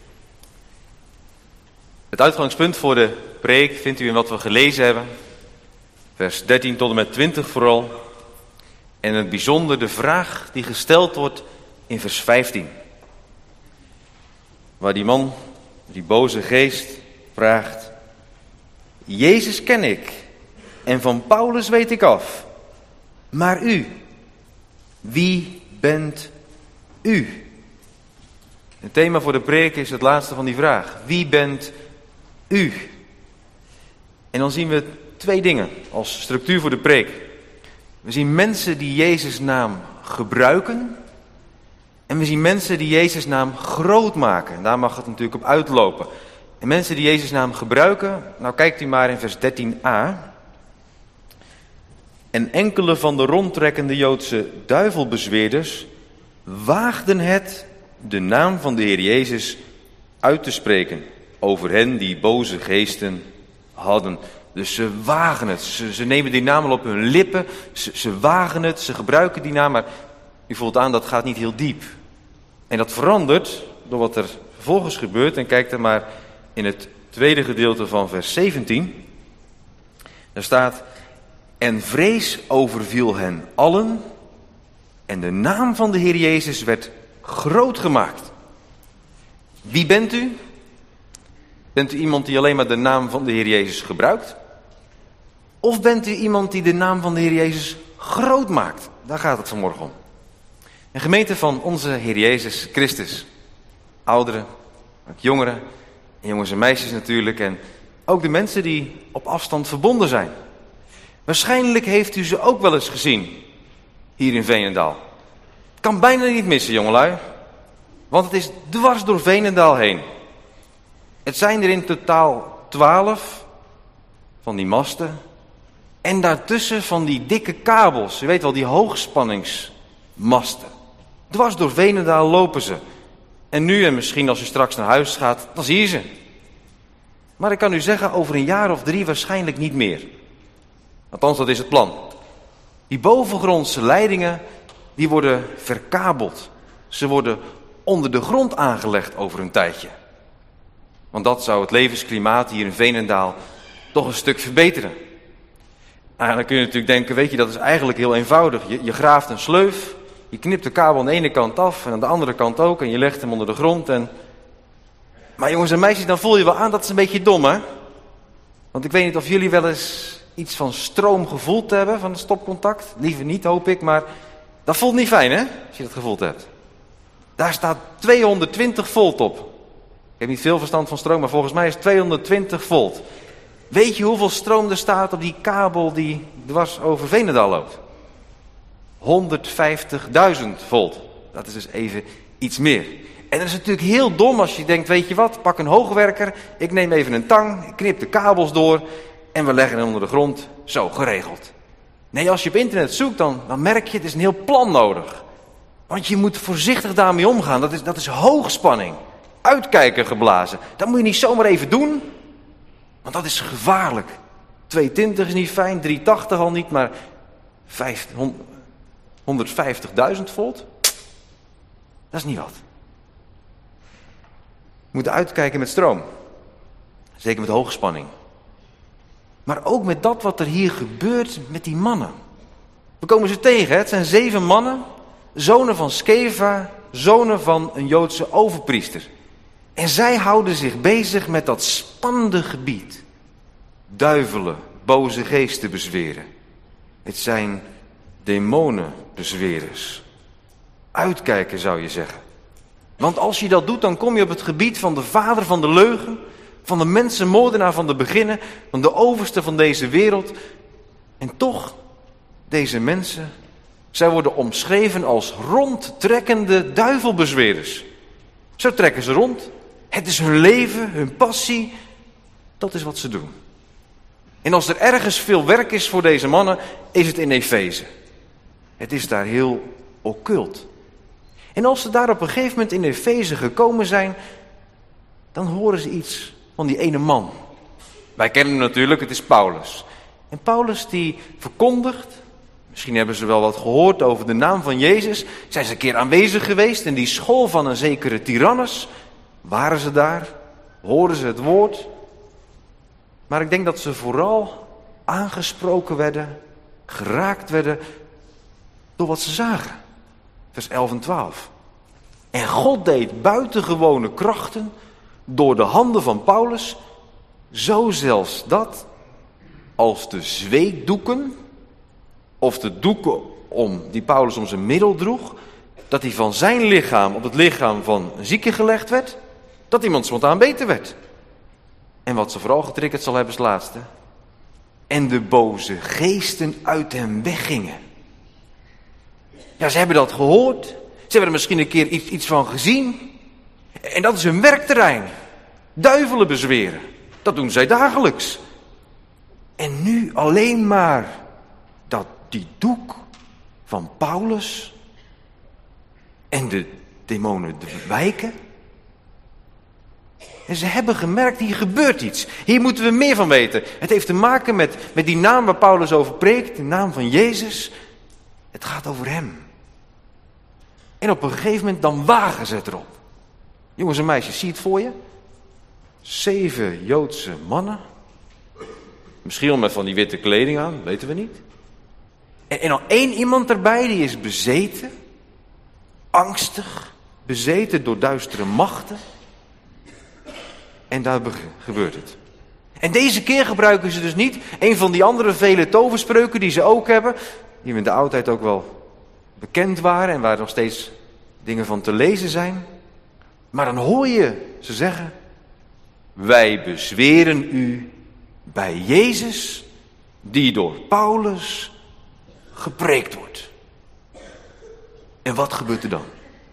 Het uitgangspunt voor de preek vindt u in wat we gelezen hebben. Vers dertien tot en met twintig vooral. En in het bijzonder de vraag die gesteld wordt in vers vijftien. Waar die man, die boze geest, vraagt: Jezus ken ik en van Paulus weet ik af. Maar u, wie bent u? Het thema voor de preek is het laatste van die vraag. Wie bent u? En dan zien we twee dingen als structuur voor de preek. We zien mensen die Jezus' naam gebruiken. En we zien mensen die Jezus' naam groot maken. En daar mag het natuurlijk op uitlopen. En mensen die Jezus' naam gebruiken, nou kijkt u maar in vers dertien a. En enkele van de rondtrekkende Joodse duivelbezweerders waagden het de naam van de Heer Jezus uit te spreken over hen die boze geesten hadden. Dus ze wagen het, ze, ze nemen die naam al op hun lippen, ze, ze wagen het, ze gebruiken die naam, maar u voelt aan dat gaat niet heel diep. En dat verandert door wat er vervolgens gebeurt. En kijk er maar in het tweede gedeelte van vers zeventien. Daar staat: en vrees overviel hen allen en de naam van de Heer Jezus werd groot gemaakt. Wie bent u? Bent u iemand die alleen maar de naam van de Heer Jezus gebruikt? Of bent u iemand die de naam van de Heer Jezus groot maakt? Daar gaat het vanmorgen om. Een gemeente van onze Heer Jezus Christus. Ouderen, ook jongeren, en jongens en meisjes natuurlijk. En ook de mensen die op afstand verbonden zijn. Waarschijnlijk heeft u ze ook wel eens gezien hier in Veenendaal. Het kan bijna niet missen, jongelui. Want het is dwars door Veenendaal heen. Het zijn er in totaal twaalf van die masten. En daartussen van die dikke kabels. U weet wel, die hoogspanningsmasten. Dwars door Veenendaal lopen ze. En nu, en misschien als u straks naar huis gaat, dan zie je ze. Maar ik kan u zeggen, over een jaar of drie waarschijnlijk niet meer. Althans, dat is het plan. Die bovengrondse leidingen, die worden verkabeld. Ze worden onder de grond aangelegd over een tijdje. Want dat zou het levensklimaat hier in Veenendaal toch een stuk verbeteren. Nou, dan kun je natuurlijk denken, weet je, dat is eigenlijk heel eenvoudig. Je, je graaft een sleuf, je knipt de kabel aan de ene kant af en aan de andere kant ook. En je legt hem onder de grond. En... Maar jongens en meisjes, dan voel je wel aan, dat is een beetje dom, hè? Want ik weet niet of jullie wel eens iets van stroom gevoeld hebben, van het stopcontact. Liever niet, hoop ik, maar dat voelt niet fijn, hè? Als je dat gevoeld hebt. Daar staat tweehonderdtwintig volt op. Ik heb niet veel verstand van stroom, maar volgens mij is het tweehonderdtwintig volt. Weet je hoeveel stroom er staat op die kabel die dwars over Veenendaal loopt? honderdvijftigduizend volt. Dat is dus even iets meer. En dat is natuurlijk heel dom als je denkt, weet je wat, pak een hoogwerker, ik neem even een tang, ik knip de kabels door en we leggen hem onder de grond. Zo, geregeld. Nee, als je op internet zoekt, dan, dan merk je, het is een heel plan nodig. Want je moet voorzichtig daarmee omgaan, dat is, dat is hoogspanning. Uitkijker geblazen. Dat moet je niet zomaar even doen, want dat is gevaarlijk. tweehonderdtwintig is niet fijn, driehonderdtachtig al niet, maar honderdvijftigduizend volt, dat is niet wat. We moeten uitkijken met stroom. Zeker met hoogspanning. Maar ook met dat wat er hier gebeurt met die mannen. We komen ze tegen, hè? Het zijn zeven mannen, zonen van Skeva, zonen van een Joodse overpriester. En zij houden zich bezig met dat spannende gebied. Duivelen, boze geesten bezweren. Het zijn demonenbezwerers. Uitkijken zou je zeggen. Want als je dat doet, dan kom je op het gebied van de vader van de leugen, van de mensenmoordenaar van de beginnen, van de overste van deze wereld. En toch, deze mensen, zij worden omschreven als rondtrekkende duivelbezwerers. Zo trekken ze rond. Het is hun leven, hun passie. Dat is wat ze doen. En als er ergens veel werk is voor deze mannen, is het in Efeze. Het is daar heel occult. En als ze daar op een gegeven moment in Efeze gekomen zijn, dan horen ze iets van die ene man. Wij kennen hem natuurlijk, het is Paulus. En Paulus die verkondigt, misschien hebben ze wel wat gehoord over de naam van Jezus. Zijn ze een keer aanwezig geweest in die school van een zekere Tyrannus? Waren ze daar? Hoorden ze het woord? Maar ik denk dat ze vooral aangesproken werden, geraakt werden door wat ze zagen. Vers elf en twaalf. En God deed buitengewone krachten door de handen van Paulus, zo zelfs dat als de zweetdoeken of de doeken om, die Paulus om zijn middel droeg, dat die van zijn lichaam op het lichaam van een zieke gelegd werd, dat iemand spontaan beter werd. En wat ze vooral getriggerd zal hebben is het laatste. En de boze geesten uit hem weggingen. Ja, ze hebben dat gehoord. Ze hebben er misschien een keer iets, iets van gezien. En dat is hun werkterrein. Duivelen bezweren. Dat doen zij dagelijks. En nu alleen maar dat die doek van Paulus en de demonen wijken. En ze hebben gemerkt, hier gebeurt iets. Hier moeten we meer van weten. Het heeft te maken met, met die naam waar Paulus over preekt, de naam van Jezus. Het gaat over hem. En op een gegeven moment dan wagen ze het erop. Jongens en meisjes, zie je het voor je? Zeven Joodse mannen. Misschien wel met van die witte kleding aan, weten we niet. En, en dan één iemand erbij, die is bezeten. Angstig. Bezeten door duistere machten. En daar gebeurt het. En deze keer gebruiken ze dus niet een van die andere vele toverspreuken die ze ook hebben. Die in de oudheid ook wel bekend waren en waar nog steeds dingen van te lezen zijn. Maar dan hoor je ze zeggen: wij bezweren u bij Jezus die door Paulus gepreekt wordt. En wat gebeurt er dan?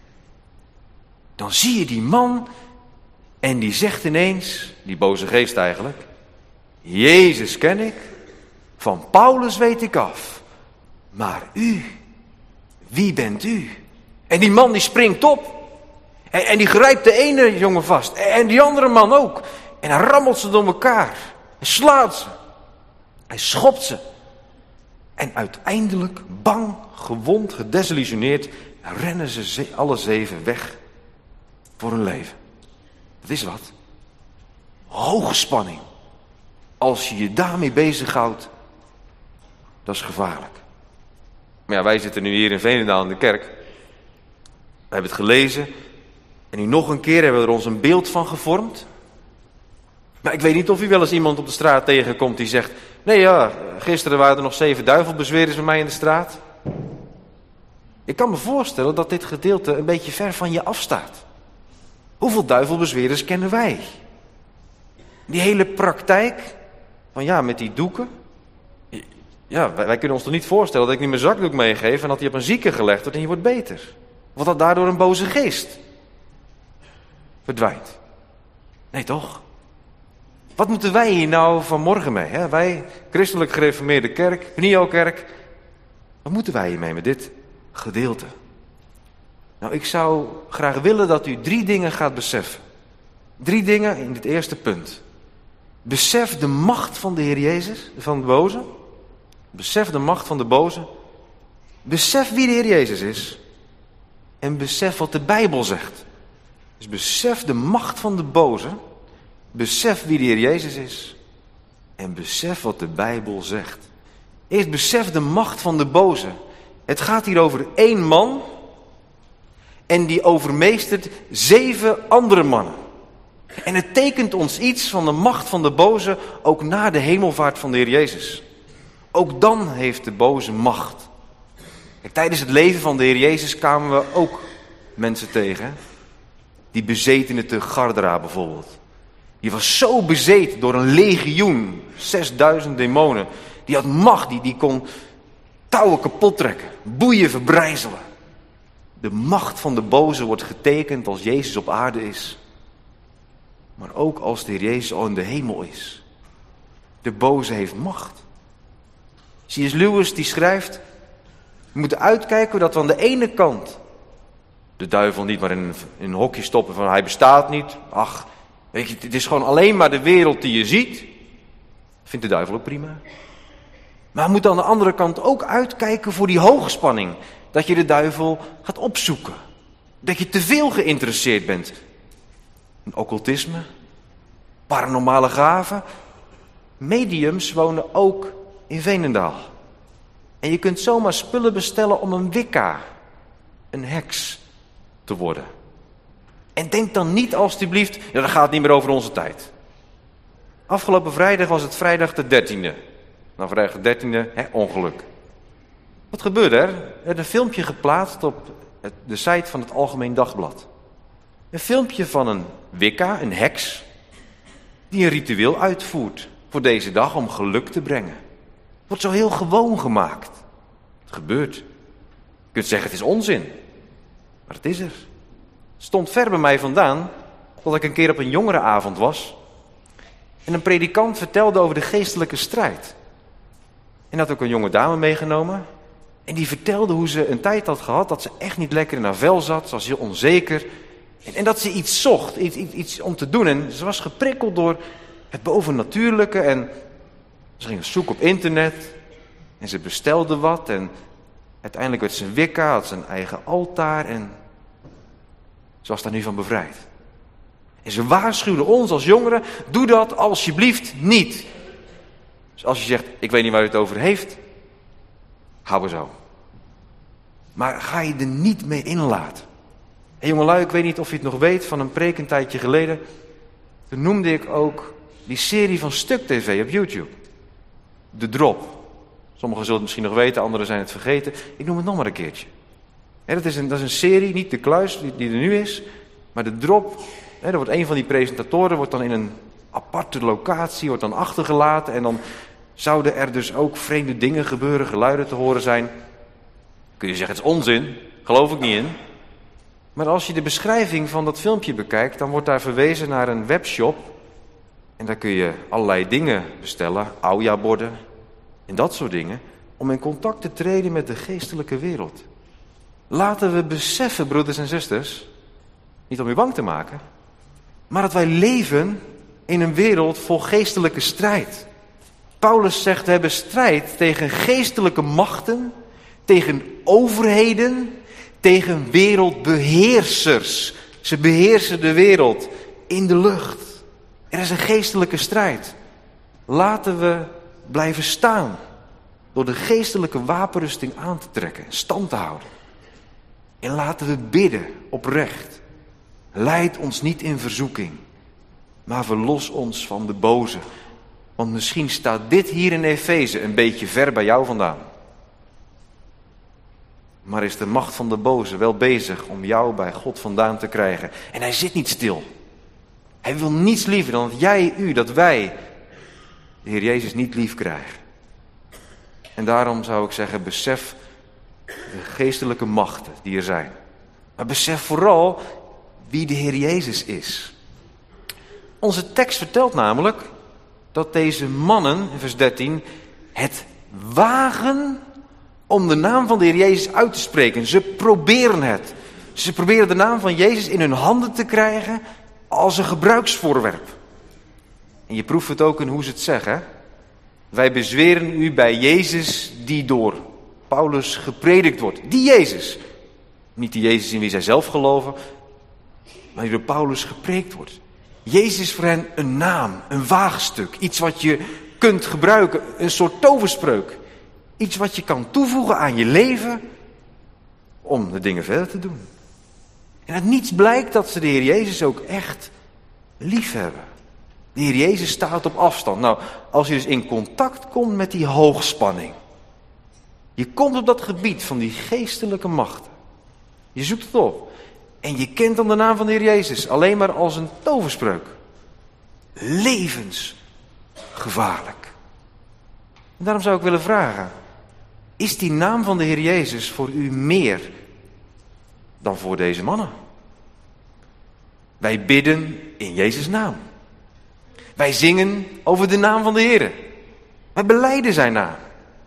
Dan zie je die man en die zegt ineens, die boze geest eigenlijk: Jezus ken ik, van Paulus weet ik af, maar u, wie bent u? En die man die springt op en, en die grijpt de ene jongen vast en die andere man ook. En hij rammelt ze door elkaar, hij slaat ze, hij schopt ze. En uiteindelijk, bang, gewond, gedesillusioneerd, rennen ze alle zeven weg voor hun leven. Dat is wat. Hoge spanning. Als je je daarmee bezighoudt, dat is gevaarlijk. Maar ja, wij zitten nu hier in Veenendaal in de kerk. We hebben het gelezen. En nu nog een keer hebben we er ons een beeld van gevormd. Maar ik weet niet of u wel eens iemand op de straat tegenkomt die zegt: nee ja, gisteren waren er nog zeven duivelbezweerders bij mij in de straat. Ik kan me voorstellen dat dit gedeelte een beetje ver van je afstaat. Hoeveel duivelbezweerders kennen wij? Die hele praktijk van ja, met die doeken. Ja, wij, wij kunnen ons toch niet voorstellen dat ik nu mijn zakdoek meegeef en dat die op een zieke gelegd wordt en je wordt beter. Of dat daardoor een boze geest verdwijnt. Nee toch? Wat moeten wij hier nou vanmorgen mee? Hè? Wij, christelijk gereformeerde kerk, Pnio-kerk. Wat moeten wij hiermee met dit gedeelte? Nou, ik zou graag willen dat u drie dingen gaat beseffen. Drie dingen in dit eerste punt. Besef de macht van de Heer Jezus, van de boze. Besef de macht van de boze. Besef wie de Heer Jezus is. En besef wat de Bijbel zegt. Dus besef de macht van de boze. Besef wie de Heer Jezus is. En besef wat de Bijbel zegt. Eerst besef de macht van de boze. Het gaat hier over één man. En die overmeestert zeven andere mannen. En het tekent ons iets van de macht van de boze ook na de hemelvaart van de Heer Jezus. Ook dan heeft de boze macht. Kijk, tijdens het leven van de Heer Jezus kwamen we ook mensen tegen. Hè? Die bezetene te Gardera bijvoorbeeld. Die was zo bezeten door een legioen, zesduizend demonen. Die had macht, die, die kon touwen kapot trekken, boeien verbrijzelen. De macht van de boze wordt getekend als Jezus op aarde is. Maar ook als de Heer Jezus al in de hemel is. De boze heeft macht. C S Lewis die schrijft: we moeten uitkijken dat we aan de ene kant De duivel niet maar in een, in een hokje stoppen van hij bestaat niet. Ach, weet je, het is gewoon alleen maar de wereld die je ziet. Vindt de duivel ook prima. Maar we moeten aan de andere kant ook uitkijken voor die hoogspanning. Dat je de duivel gaat opzoeken. Dat je te veel geïnteresseerd bent. In occultisme, paranormale gaven. Mediums wonen ook in Veenendaal. En je kunt zomaar spullen bestellen om een wicca, een heks, te worden. En denk dan niet alstublieft, ja, dat gaat niet meer over onze tijd. Afgelopen vrijdag was het vrijdag de dertiende. Nou, vrijdag de dertiende, hè, ongeluk. Wat gebeurde er? Er werd een filmpje geplaatst op het, de site van het Algemeen Dagblad. Een filmpje van een wicca, een heks, die een ritueel uitvoert voor deze dag om geluk te brengen. Wordt zo heel gewoon gemaakt. Het gebeurt. Je kunt zeggen het is onzin. Maar het is er. Het stond ver bij mij vandaan, dat ik een keer op een jongerenavond was. En een predikant vertelde over de geestelijke strijd. En had ook een jonge dame meegenomen. En die vertelde hoe ze een tijd had gehad dat ze echt niet lekker in haar vel zat. Ze was heel onzeker. En, en dat ze iets zocht, iets, iets, iets om te doen. En ze was geprikkeld door het bovennatuurlijke. En ze ging zoeken op internet. En ze bestelde wat. En uiteindelijk werd ze een wicca, had ze een eigen altaar. En ze was daar nu van bevrijd. En ze waarschuwde ons als jongeren, doe dat alsjeblieft niet. Dus als je zegt, ik weet niet waar u het over heeft, hou er zo. Maar ga je er niet mee inlaten. En jongelui, ik weet niet of je het nog weet, van een preek een tijdje geleden. Toen noemde ik ook die serie van Stuk T V op YouTube. De Drop. Sommigen zullen het misschien nog weten, anderen zijn het vergeten. Ik noem het nog maar een keertje. He, dat, is een, dat is een serie, niet de kluis die, die er nu is, maar de Drop. He, er wordt een van die presentatoren wordt dan in een aparte locatie, wordt dan achtergelaten. En dan zouden er dus ook vreemde dingen gebeuren, geluiden te horen zijn. Kun je zeggen, het is onzin, geloof ik niet in. Maar als je de beschrijving van dat filmpje bekijkt, dan wordt daar verwezen naar een webshop. En daar kun je allerlei dingen bestellen, Ouija-borden en dat soort dingen, om in contact te treden met de geestelijke wereld. Laten we beseffen, broeders en zusters, niet om u bang te maken, maar dat wij leven in een wereld vol geestelijke strijd. Paulus zegt, we hebben strijd tegen geestelijke machten, tegen overheden, tegen wereldbeheersers. Ze beheersen de wereld in de lucht. Er is een geestelijke strijd. Laten we blijven staan door de geestelijke wapenrusting aan te trekken, stand te houden. En laten we bidden oprecht. Leid ons niet in verzoeking, maar verlos ons van de boze. Want misschien staat dit hier in Efeze een beetje ver bij jou vandaan. Maar is de macht van de boze wel bezig om jou bij God vandaan te krijgen. En hij zit niet stil. Hij wil niets liever dan dat jij, u, dat wij de Heer Jezus niet lief krijgen. En daarom zou ik zeggen, besef de geestelijke machten die er zijn. Maar besef vooral wie de Heer Jezus is. Onze tekst vertelt namelijk dat deze mannen, in vers dertien, het wagen om de naam van de Heer Jezus uit te spreken. Ze proberen het. Ze proberen de naam van Jezus in hun handen te krijgen als een gebruiksvoorwerp. En je proeft het ook in hoe ze het zeggen. Wij bezweren u bij Jezus die door Paulus gepredikt wordt. Die Jezus. Niet die Jezus in wie zij zelf geloven, maar die door Paulus gepreekt wordt. Jezus is voor hen een naam, een waagstuk. Iets wat je kunt gebruiken, een soort toverspreuk. Iets wat je kan toevoegen aan je leven om de dingen verder te doen. En uit niets blijkt dat ze de Heer Jezus ook echt lief hebben. De Heer Jezus staat op afstand. Nou, als je dus in contact komt met die hoogspanning. Je komt op dat gebied van die geestelijke machten. Je zoekt het op. En je kent dan de naam van de Heer Jezus alleen maar als een toverspreuk. Levensgevaarlijk. En daarom zou ik willen vragen. Is die naam van de Heer Jezus voor u meer dan voor deze mannen? Wij bidden in Jezus' naam. Wij zingen over de naam van de Heer. Wij belijden zijn naam.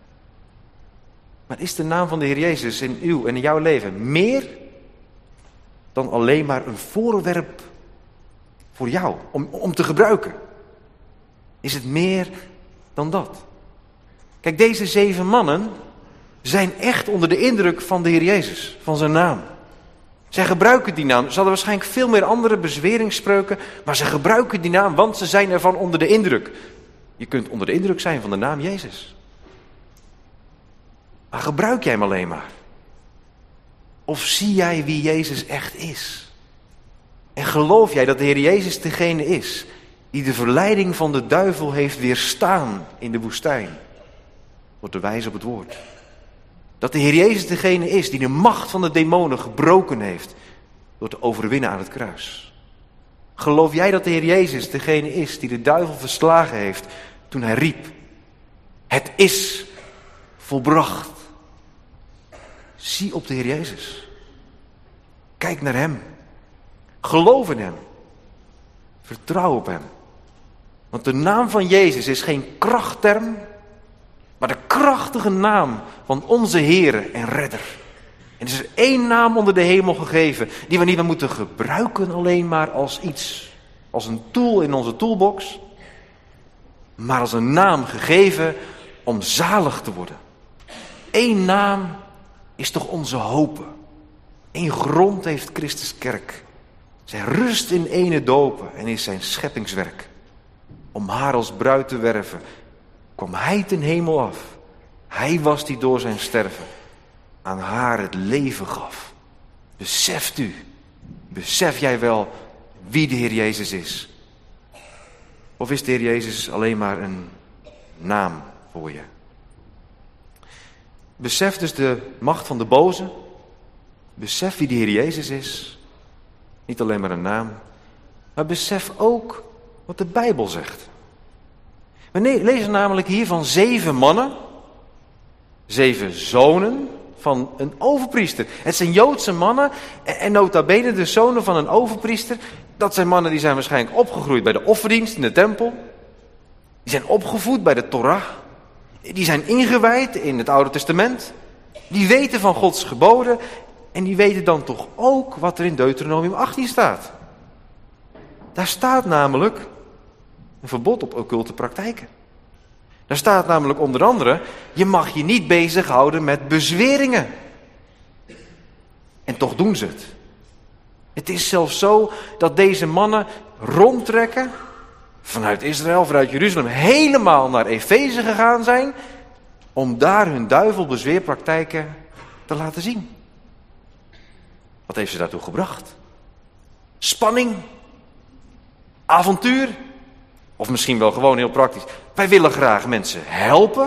Maar is de naam van de Heer Jezus in uw en in jouw leven meer dan alleen maar een voorwerp voor jou, om, om te gebruiken? Is het meer dan dat? Kijk, deze zeven mannen zijn echt onder de indruk van de Heer Jezus, van zijn naam. Zij gebruiken die naam. Ze hadden waarschijnlijk veel meer andere bezweringsspreuken, maar ze gebruiken die naam, want ze zijn ervan onder de indruk. Je kunt onder de indruk zijn van de naam Jezus. Maar gebruik jij hem alleen maar? Of zie jij wie Jezus echt is? En geloof jij dat de Heer Jezus degene is die de verleiding van de duivel heeft weerstaan in de woestijn? Door te wijzen op het woord. Dat de Heer Jezus degene is die de macht van de demonen gebroken heeft door te overwinnen aan het kruis. Geloof jij dat de Heer Jezus degene is die de duivel verslagen heeft toen hij riep: het is volbracht. Zie op de Heer Jezus. Kijk naar hem. Geloof in hem. Vertrouw op hem. Want de naam van Jezus is geen krachtterm, maar de krachtige naam van onze Heere en Redder. En er is er één naam onder de hemel gegeven die we niet meer moeten gebruiken alleen maar als iets, als een tool in onze toolbox, maar als een naam gegeven om zalig te worden. Eén naam is toch onze hoop. Eén grond heeft Christus kerk. Zij rust in ene dopen en is zijn scheppingswerk. Om haar als bruid te werven, kwam hij ten hemel af. Hij was die door zijn sterven aan haar het leven gaf. Beseft u, besef jij wel wie de Heer Jezus is? Of is de Heer Jezus alleen maar een naam voor je? Besef dus de macht van de boze. Besef wie de Heer Jezus is. Niet alleen maar een naam. Maar besef ook wat de Bijbel zegt. We lezen namelijk hier van zeven mannen. Zeven zonen van een overpriester. Het zijn Joodse mannen. En nota bene de zonen van een overpriester. Dat zijn mannen die zijn waarschijnlijk opgegroeid bij de offerdienst in de tempel. Die zijn opgevoed bij de Torah. Die zijn ingewijd in het Oude Testament. Die weten van Gods geboden. En die weten dan toch ook wat er in Deuteronomium achttien staat. Daar staat namelijk een verbod op occulte praktijken. Daar staat namelijk onder andere: je mag je niet bezighouden met bezweringen. En toch doen ze het. Het is zelfs zo dat deze mannen rondtrekken vanuit Israël, vanuit Jeruzalem, helemaal naar Efeze gegaan zijn om daar hun duivelbezweerpraktijken te laten zien. Wat heeft ze daartoe gebracht? Spanning? Avontuur? Of misschien wel gewoon heel praktisch: wij willen graag mensen helpen.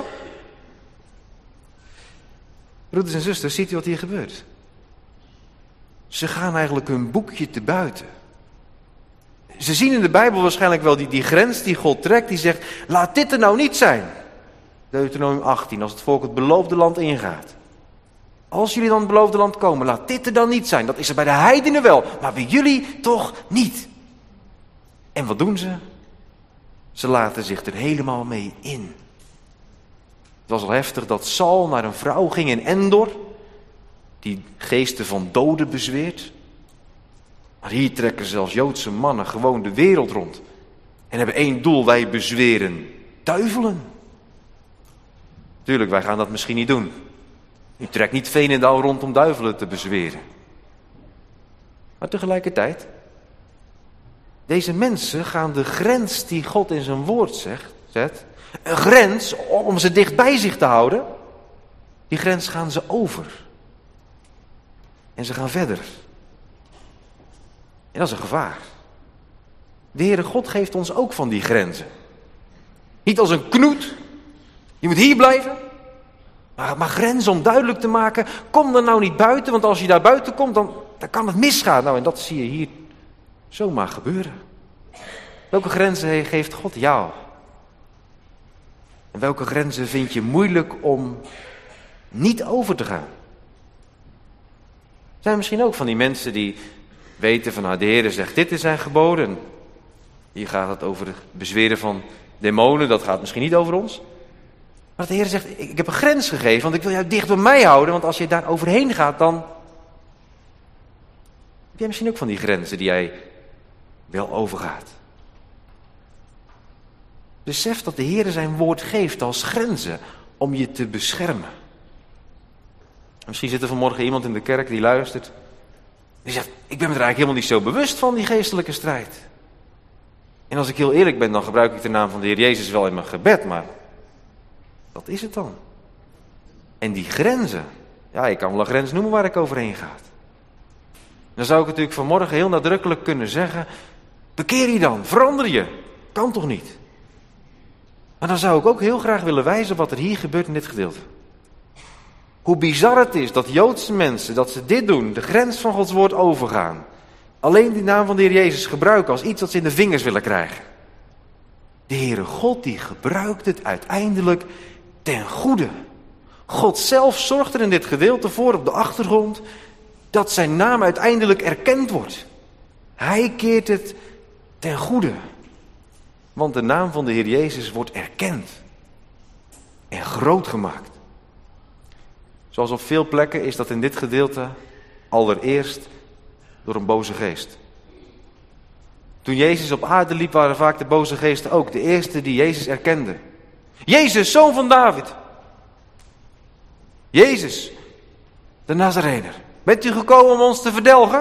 Broeders en zusters, ziet u wat hier gebeurt? Ze gaan eigenlijk hun boekje te buiten. Ze zien in de Bijbel waarschijnlijk wel die, die grens die God trekt. Die zegt: laat dit er nou niet zijn. Deuteronomium achttien, als het volk het beloofde land ingaat. Als jullie dan het beloofde land komen, laat dit er dan niet zijn. Dat is er bij de heidenen wel, maar bij jullie toch niet. En wat doen ze? Ze laten zich er helemaal mee in. Het was al heftig dat Saul naar een vrouw ging in Endor, die geesten van doden bezweert. Maar hier trekken zelfs Joodse mannen gewoon de wereld rond. En hebben één doel: wij bezweren duivelen. Tuurlijk, wij gaan dat misschien niet doen. U trekt niet Veenendaal rond om duivelen te bezweren. Maar tegelijkertijd, deze mensen gaan de grens die God in zijn woord zegt, zet, een grens om ze dicht bij zich te houden, die grens gaan ze over. En ze gaan verder. En dat is een gevaar. De Heere God geeft ons ook van die grenzen. Niet als een knoet. Je moet hier blijven. Maar, maar grenzen om duidelijk te maken: kom er nou niet buiten, want als je daar buiten komt, dan, dan kan het misgaan. Nou, en dat zie je hier zomaar gebeuren. Welke grenzen geeft God jou? En welke grenzen vind je moeilijk om niet over te gaan? Er zijn misschien ook van die mensen die weten van: nou, de Heer zegt dit is zijn geboden. Hier gaat het over het bezweren van demonen, dat gaat misschien niet over ons. Maar de Heer zegt: ik heb een grens gegeven, want ik wil jou dicht bij mij houden. Want als je daar overheen gaat, dan, Heb jij misschien ook van die grenzen die jij wel overgaat? Besef dat de Heer zijn woord geeft als grenzen om je te beschermen. Misschien zit er vanmorgen iemand in de kerk die luistert. Die zegt, ik ben me er eigenlijk helemaal niet zo bewust van die geestelijke strijd. En als ik heel eerlijk ben, dan gebruik ik de naam van de Heer Jezus wel in mijn gebed, maar dat is het dan. En die grenzen, ja, ik kan wel een grens noemen waar ik overheen ga. Dan zou ik natuurlijk vanmorgen heel nadrukkelijk kunnen zeggen, bekeer je dan, verander je. Kan toch niet? Maar dan zou ik ook heel graag willen wijzen wat er hier gebeurt in dit gedeelte. Hoe bizar het is dat Joodse mensen, dat ze dit doen, de grens van Gods woord overgaan. Alleen die naam van de Heer Jezus gebruiken als iets wat ze in de vingers willen krijgen. De Heere God die gebruikt het uiteindelijk ten goede. God zelf zorgt er in dit gedeelte voor op de achtergrond dat zijn naam uiteindelijk erkend wordt. Hij keert het ten goede. Want de naam van de Heer Jezus wordt erkend en groot gemaakt. Zoals op veel plekken is dat in dit gedeelte allereerst door een boze geest. Toen Jezus op aarde liep waren vaak de boze geesten ook de eerste die Jezus erkenden. Jezus, zoon van David. Jezus, de Nazarener. Bent u gekomen om ons te verdelgen?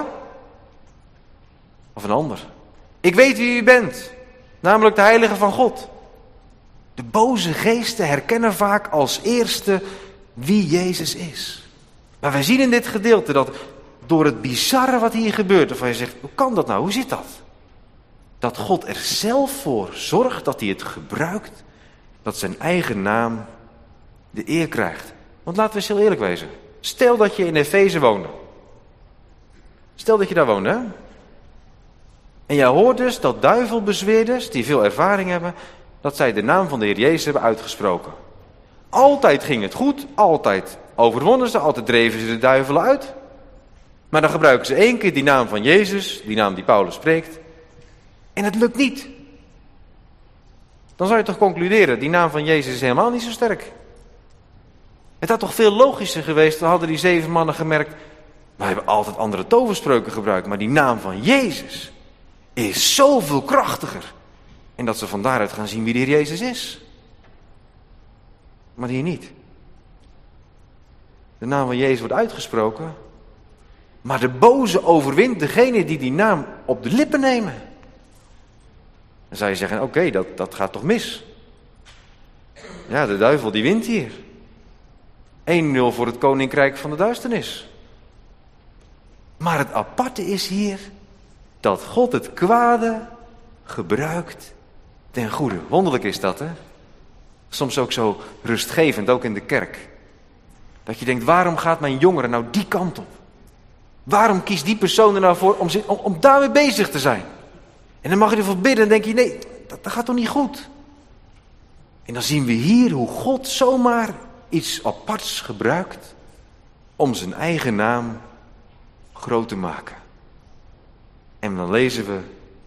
Of een ander. Ik weet wie u bent. Namelijk de heilige van God. De boze geesten herkennen vaak als eerste wie Jezus is. Maar wij zien in dit gedeelte dat door het bizarre wat hier gebeurt, waarvan je zegt, hoe kan dat nou, hoe zit dat? Dat God er zelf voor zorgt dat hij het gebruikt, dat zijn eigen naam de eer krijgt. Want laten we eens heel eerlijk wezen. Stel dat je in Efeze woonde. Stel dat je daar woonde, hè? En jij hoort dus dat duivelbezweerders, die veel ervaring hebben, dat zij de naam van de Heer Jezus hebben uitgesproken. Altijd ging het goed, altijd overwonnen ze, altijd dreven ze de duivelen uit. Maar dan gebruiken ze één keer die naam van Jezus, die naam die Paulus spreekt, en het lukt niet. Dan zou je toch concluderen, die naam van Jezus is helemaal niet zo sterk. Het had toch veel logischer geweest, dan hadden die zeven mannen gemerkt, wij hebben altijd andere toverspreuken gebruikt, maar die naam van Jezus is zoveel krachtiger. En dat ze van daaruit gaan zien wie de Heer Jezus is. Maar hier niet. De naam van Jezus wordt uitgesproken, maar de boze overwint degene die die naam op de lippen nemen. Dan zou je zeggen, oké, okay, dat, dat gaat toch mis. Ja, de duivel die wint hier. één nul voor het koninkrijk van de duisternis. Maar het aparte is hier dat God het kwade gebruikt ten goede. Wonderlijk is dat, hè? Soms ook zo rustgevend, ook in de kerk. Dat je denkt, waarom gaat mijn jongere nou die kant op? Waarom kiest die persoon er nou voor om, om, om daarmee bezig te zijn? En dan mag je ervoor bidden en denk je, nee, dat, dat gaat toch niet goed? En dan zien we hier hoe God zomaar iets aparts gebruikt om zijn eigen naam groot te maken. En dan lezen we,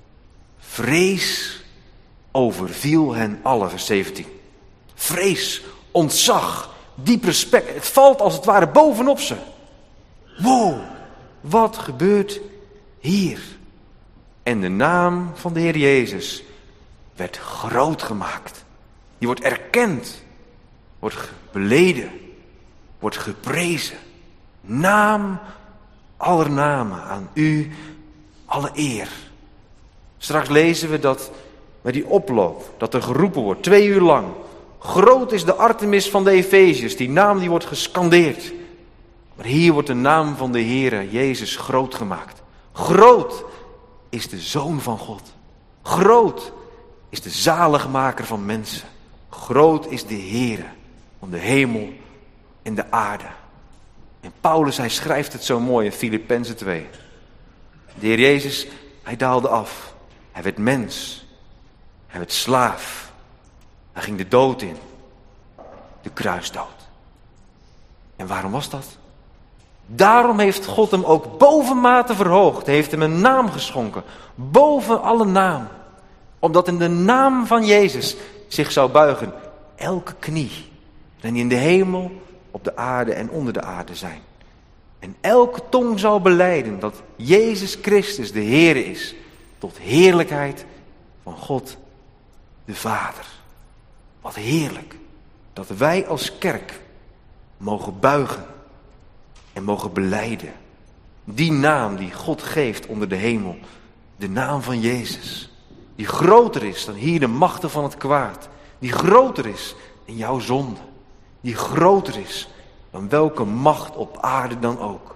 vrees overviel hen allen, vers zeventien. Vrees, ontzag, diep respect. Het valt als het ware bovenop ze. Wow, wat gebeurt hier? En de naam van de Heer Jezus werd groot gemaakt. Die wordt erkend, wordt beleden, wordt geprezen. Naam aller namen, aan u alle eer. Straks lezen we dat bij die oploop, dat er geroepen wordt, twee uur lang. Groot is de Artemis van de Efeziërs, die naam die wordt gescandeerd. Maar hier wordt de naam van de Heere Jezus groot gemaakt. Groot is de Zoon van God. Groot is de zaligmaker van mensen. Groot is de Heere van de hemel en de aarde. En Paulus, hij schrijft het zo mooi in Filippenzen twee. De Heer Jezus, hij daalde af. Hij werd mens. Hij werd slaaf. Hij ging de dood in. De kruisdood. En waarom was dat? Daarom heeft God hem ook bovenmate verhoogd. Hij heeft hem een naam geschonken. Boven alle naam. Omdat in de naam van Jezus zich zou buigen elke knie. En in de hemel, op de aarde en onder de aarde zijn. En elke tong zal belijden dat Jezus Christus de Heer is, tot heerlijkheid van God de Vader. Wat heerlijk dat wij als kerk mogen buigen en mogen belijden. Die naam die God geeft onder de hemel, de naam van Jezus. Die groter is dan hier de machten van het kwaad. Die groter is dan jouw zonde. Die groter is dan welke macht op aarde dan ook.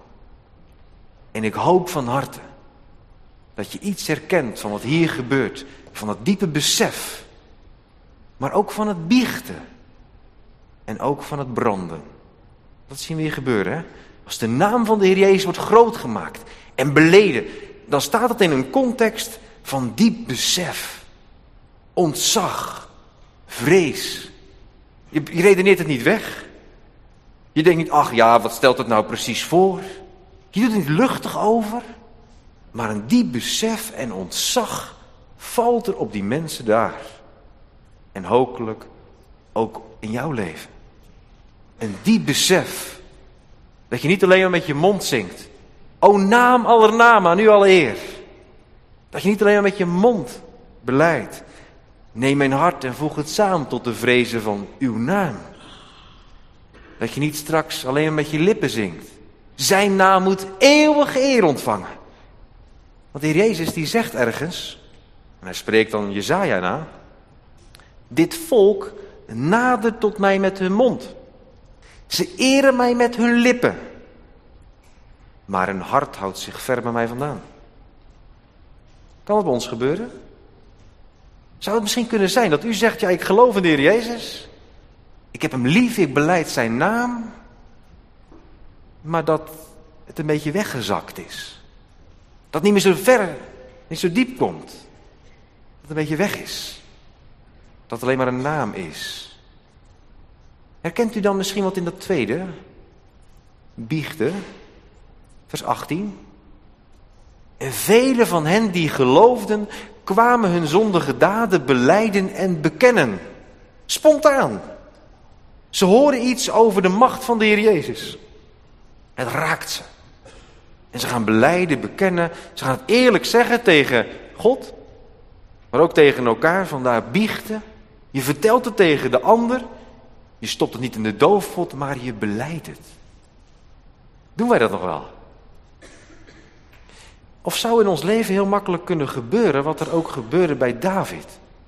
En ik hoop van harte dat je iets herkent van wat hier gebeurt. Van het diepe besef. Maar ook van het biechten. En ook van het branden. Dat zien we hier gebeuren, hè? Als de naam van de Heer Jezus wordt groot gemaakt en beleden, dan staat het in een context van diep besef, ontzag, vrees. Je, je redeneert het niet weg. Je denkt niet, ach ja, wat stelt het nou precies voor? Je doet er niet luchtig over, maar een diep besef en ontzag valt er op die mensen daar. En hopelijk ook in jouw leven. Een diep besef. Dat je niet alleen maar met je mond zingt. O naam aller namen, aan u alle eer. Dat je niet alleen maar met je mond belijdt. Neem mijn hart en voeg het samen tot de vrezen van uw naam. Dat je niet straks alleen maar met je lippen zingt. Zijn naam moet eeuwige eer ontvangen. Want de Heer Jezus die zegt ergens, en hij spreekt dan Jesaja na. Dit volk nadert tot mij met hun mond. Ze eren mij met hun lippen. Maar hun hart houdt zich ver bij mij vandaan. Kan het bij ons gebeuren? Zou het misschien kunnen zijn dat u zegt, ja, ik geloof in de Heer Jezus. Ik heb hem lief, ik belijd zijn naam. Maar dat het een beetje weggezakt is. Dat het niet meer zo ver, niet zo diep komt. Dat het een beetje weg is. Dat het alleen maar een naam is. Herkent u dan misschien wat in dat tweede? Biechten, vers achttien. En velen van hen die geloofden, kwamen hun zondige daden belijden en bekennen. Spontaan. Ze horen iets over de macht van de Heer Jezus. Het raakt ze. En ze gaan belijden, bekennen. Ze gaan het eerlijk zeggen tegen God. Maar ook tegen elkaar, vandaar biechten. Je vertelt het tegen de ander. Je stopt het niet in de doofpot, maar je belijdt het. Doen wij dat nog wel? Of zou in ons leven heel makkelijk kunnen gebeuren wat er ook gebeurde bij David?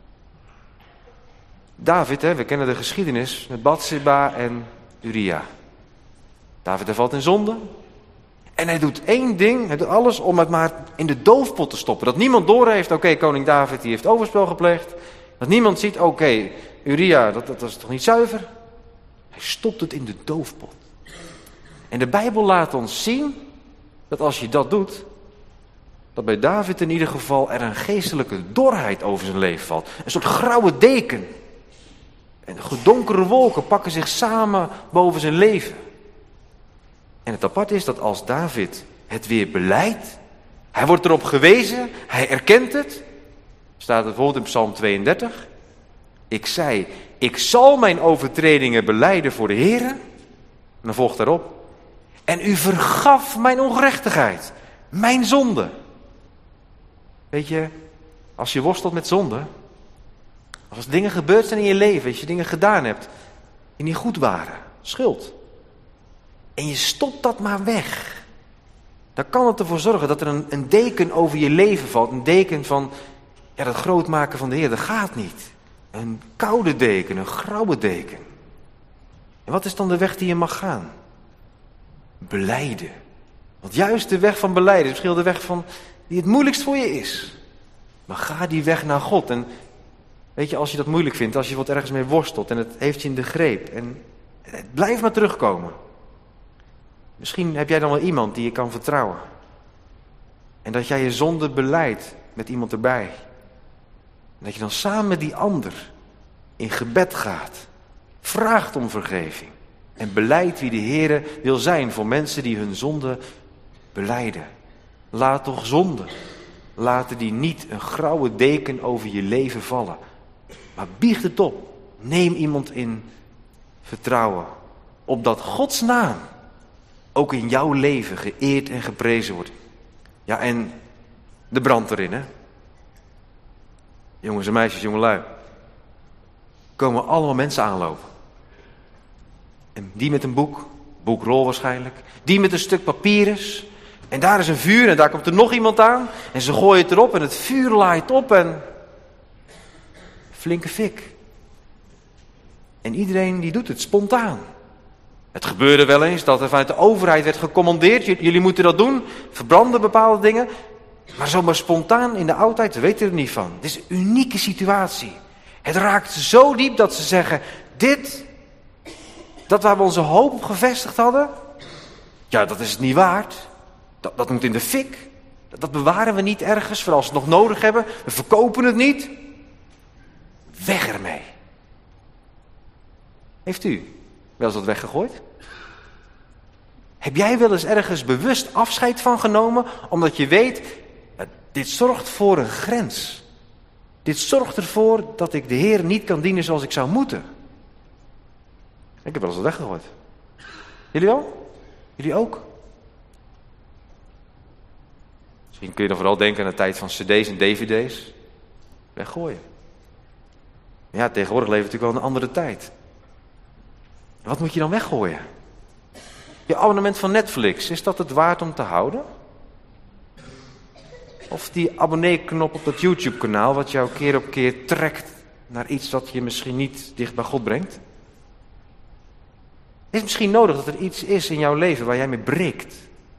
David, hè, we kennen de geschiedenis met Bathseba en Uria. David hij valt in zonde. En hij doet één ding, hij doet alles om het maar in de doofpot te stoppen. Dat niemand doorheeft, oké, okay, koning David die heeft overspel gepleegd. Dat niemand ziet, oké, okay, Uria, dat, dat is toch niet zuiver? Hij stopt het in de doofpot. En de Bijbel laat ons zien dat als je dat doet, dat bij David in ieder geval er een geestelijke dorheid over zijn leven valt. Een soort grauwe deken. En donkere wolken pakken zich samen boven zijn leven. En het apart is dat als David het weer belijdt, hij wordt erop gewezen, hij erkent het. Staat het bijvoorbeeld in Psalm tweeëndertig. Ik zei, ik zal mijn overtredingen belijden voor de Heere. En dan volgt daarop. En u vergaf mijn ongerechtigheid, mijn zonde. Weet je, als je worstelt met zonde, als dingen gebeurd zijn in je leven, als je dingen gedaan hebt die niet goed waren, schuld. En je stopt dat maar weg. Dan kan het ervoor zorgen dat er een, een deken over je leven valt. Een deken van, ja, dat grootmaken van de Heer, dat gaat niet. Een koude deken, een grauwe deken. En wat is dan de weg die je mag gaan? Belijden. Want juist de weg van belijden is misschien de weg van die het moeilijkst voor je is. Maar ga die weg naar God. En weet je, als je dat moeilijk vindt, als je wat ergens mee worstelt en het heeft je in de greep. En blijf maar terugkomen. Misschien heb jij dan wel iemand die je kan vertrouwen. En dat jij je zonde belijdt met iemand erbij. En dat je dan samen met die ander in gebed gaat. Vraagt om vergeving. En belijdt wie de Heere wil zijn voor mensen die hun zonde belijden. Laat toch zonde. Laten die niet een grauwe deken over je leven vallen. Maar biecht het op. Neem iemand in vertrouwen. Opdat Gods naam ook in jouw leven geëerd en geprezen wordt. Ja, en de brand erin, hè. Jongens en meisjes, jongelui. Komen allemaal mensen aanlopen. En die met een boek, boekrol waarschijnlijk. Die met een stuk papyrus. En daar is een vuur en daar komt er nog iemand aan. En ze gooien het erop en het vuur laait op en... flinke fik. En iedereen die doet het spontaan. Het gebeurde wel eens dat er vanuit de overheid werd gecommandeerd. Jullie moeten dat doen, verbranden bepaalde dingen. Maar zomaar spontaan in de oudheid, we weten er niet van. Het is een unieke situatie. Het raakt zo diep dat ze zeggen, dit, dat waar we onze hoop op gevestigd hadden, ja, dat is het niet waard. Dat, dat moet in de fik. Dat, dat bewaren we niet ergens voor als we het nog nodig hebben. We verkopen het niet. Weg ermee. Heeft u wel eens wat weggegooid? Heb jij wel eens ergens bewust afscheid van genomen, omdat je weet, dit zorgt voor een grens. Dit zorgt ervoor dat ik de Heer niet kan dienen zoals ik zou moeten. Ik heb wel eens wat weggegooid. Jullie wel? Jullie ook? Misschien kun je dan vooral denken aan de tijd van cd's en dvd's. Weggooien. Ja, tegenwoordig leven we natuurlijk wel in een andere tijd. Wat moet je dan weggooien? Je abonnement van Netflix, is dat het waard om te houden? Of die abonneeknop op dat YouTube-kanaal wat jou keer op keer trekt naar iets dat je misschien niet dicht bij God brengt? Is het misschien nodig dat er iets is in jouw leven waar jij mee breekt?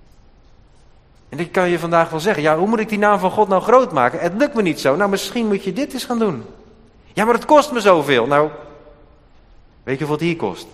En dan kan je vandaag wel zeggen, ja, hoe moet ik die naam van God nou groot maken? Het lukt me niet zo. Nou, misschien moet je dit eens gaan doen. Ja, maar het kost me zoveel. Nou, weet je hoeveel het hier kost?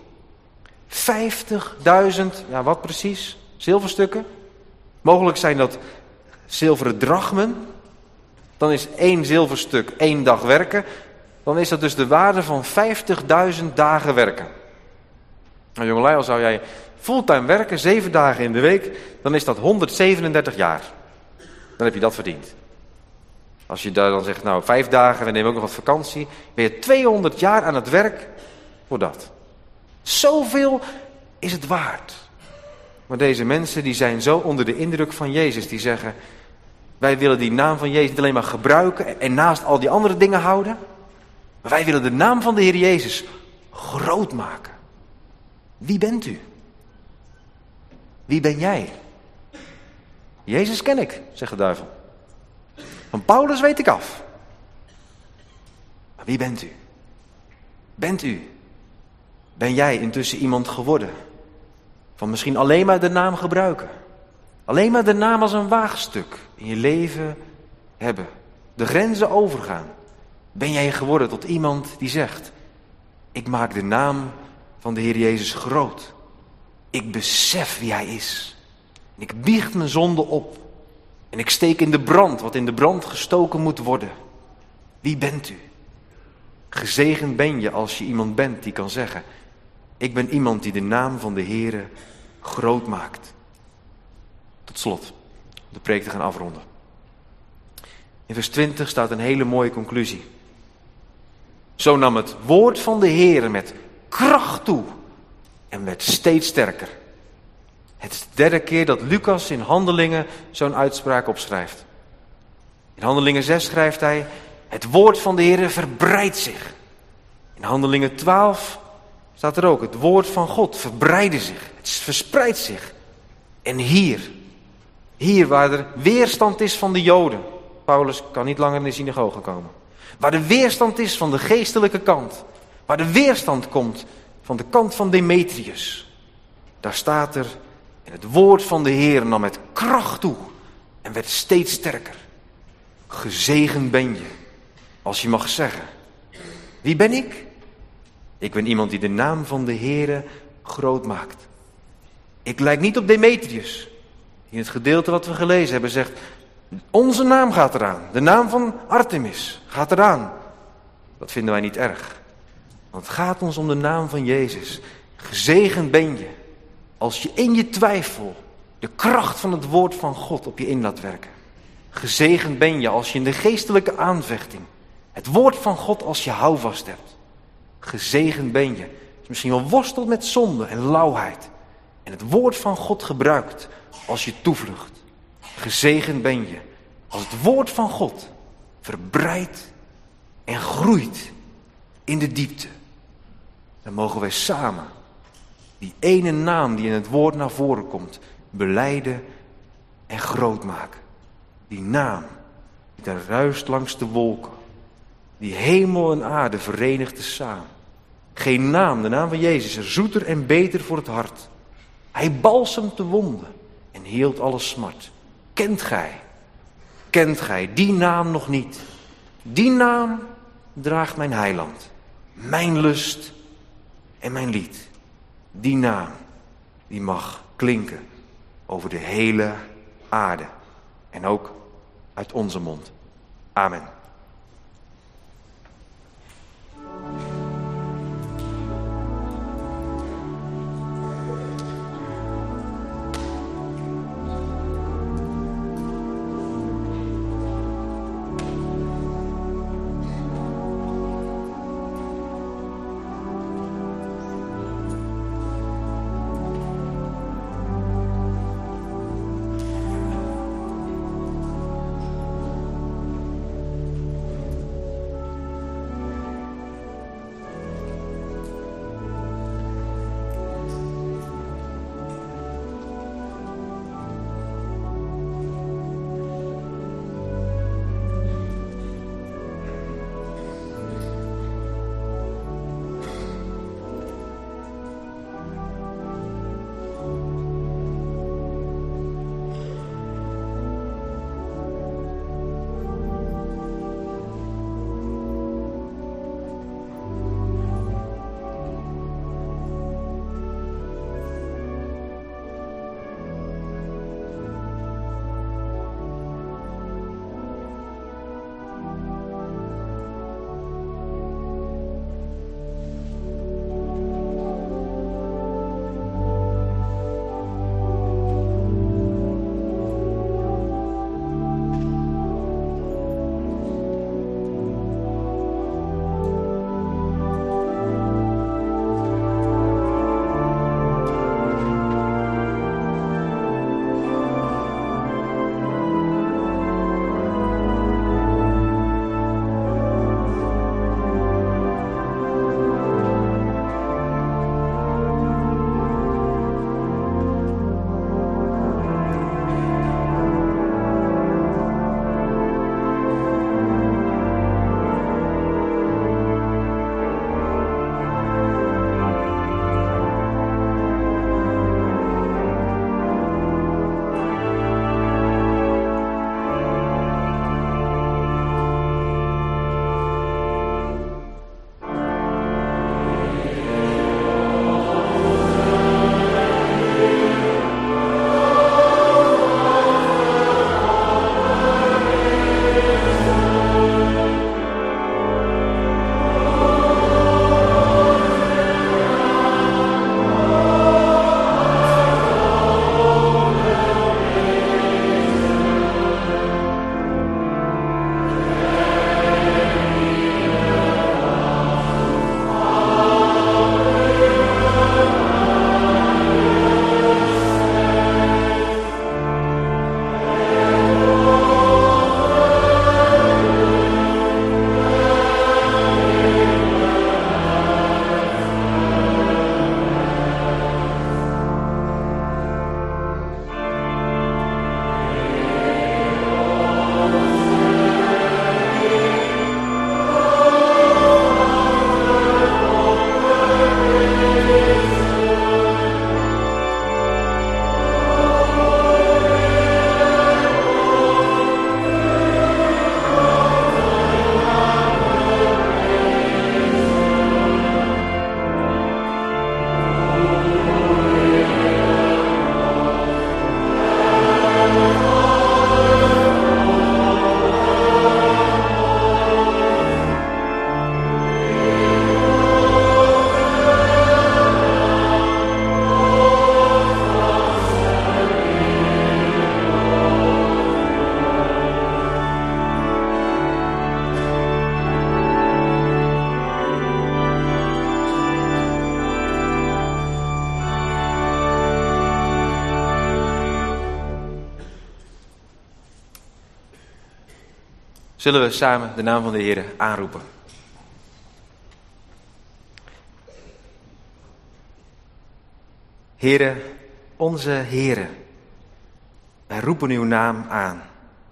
vijftigduizend, ja wat precies? Zilverstukken? Mogelijk zijn dat zilveren drachmen. Dan is één zilverstuk één dag werken. Dan is dat dus de waarde van vijftigduizend dagen werken. Nou jongelui, al zou jij fulltime werken, zeven dagen in de week, dan is dat honderdzevenendertig jaar. Dan heb je dat verdiend. Als je daar dan zegt, nou vijf dagen, we nemen ook nog wat vakantie, ben je tweehonderd jaar aan het werk voor dat. Zoveel is het waard. Maar deze mensen die zijn zo onder de indruk van Jezus, die zeggen, wij willen die naam van Jezus niet alleen maar gebruiken en naast al die andere dingen houden, maar wij willen de naam van de Heer Jezus groot maken. Wie bent u? Wie ben jij? Jezus ken ik, zegt de duivel. Van Paulus weet ik af. Maar wie bent u? Bent u? Ben jij intussen iemand geworden? Van misschien alleen maar de naam gebruiken. Alleen maar de naam als een waagstuk in je leven hebben. De grenzen overgaan. Ben jij geworden tot iemand die zegt, ik maak de naam van de Heer Jezus groot. Ik besef wie Hij is. En ik biecht mijn zonde op. En ik steek in de brand wat in de brand gestoken moet worden. Wie bent u? Gezegend ben je als je iemand bent die kan zeggen, ik ben iemand die de naam van de Heere groot maakt. Tot slot, om de preek te gaan afronden. In vers twintig staat een hele mooie conclusie. Zo nam het woord van de Heere met kracht toe en werd steeds sterker. Het is de derde keer dat Lucas in Handelingen zo'n uitspraak opschrijft. In Handelingen zes schrijft hij, het woord van de Heere verbreidt zich. In Handelingen twaalf staat er ook, het woord van God verbreidde zich. Het verspreidt zich. En hier, hier waar er weerstand is van de Joden. Paulus kan niet langer in de synagoge komen. Waar de weerstand is van de geestelijke kant. Waar de weerstand komt van de kant van Demetrius. Daar staat er, en het woord van de Heer nam met kracht toe en werd steeds sterker. Gezegend ben je, als je mag zeggen. Wie ben ik? Ik ben iemand die de naam van de Heere groot maakt. Ik lijk niet op Demetrius. In het gedeelte wat we gelezen hebben zegt, onze naam gaat eraan. De naam van Artemis gaat eraan. Dat vinden wij niet erg. Want het gaat ons om de naam van Jezus. Gezegend ben je als je in je twijfel de kracht van het woord van God op je in laat werken. Gezegend ben je als je in de geestelijke aanvechting het woord van God als je houvast hebt. Gezegend ben je als je misschien wel worstelt met zonde en lauwheid. En en het woord van God gebruikt als je toevlucht. Gezegend ben je als het woord van God verbreidt en groeit in de diepte. Dan mogen wij samen die ene naam die in het woord naar voren komt, belijden en groot maken. Die naam die daar ruist langs de wolken. Die hemel en aarde verenigt tezamen. Geen naam, de naam van Jezus, is zoeter en beter voor het hart. Hij balsemt de wonden en heelt alle smart. Kent gij, kent gij die naam nog niet? Die naam draagt mijn heiland, mijn lust en mijn lied. Die naam, die mag klinken over de hele aarde en ook uit onze mond. Amen. Zullen we samen de naam van de Heer aanroepen? Heere, onze Heere, wij roepen uw naam aan.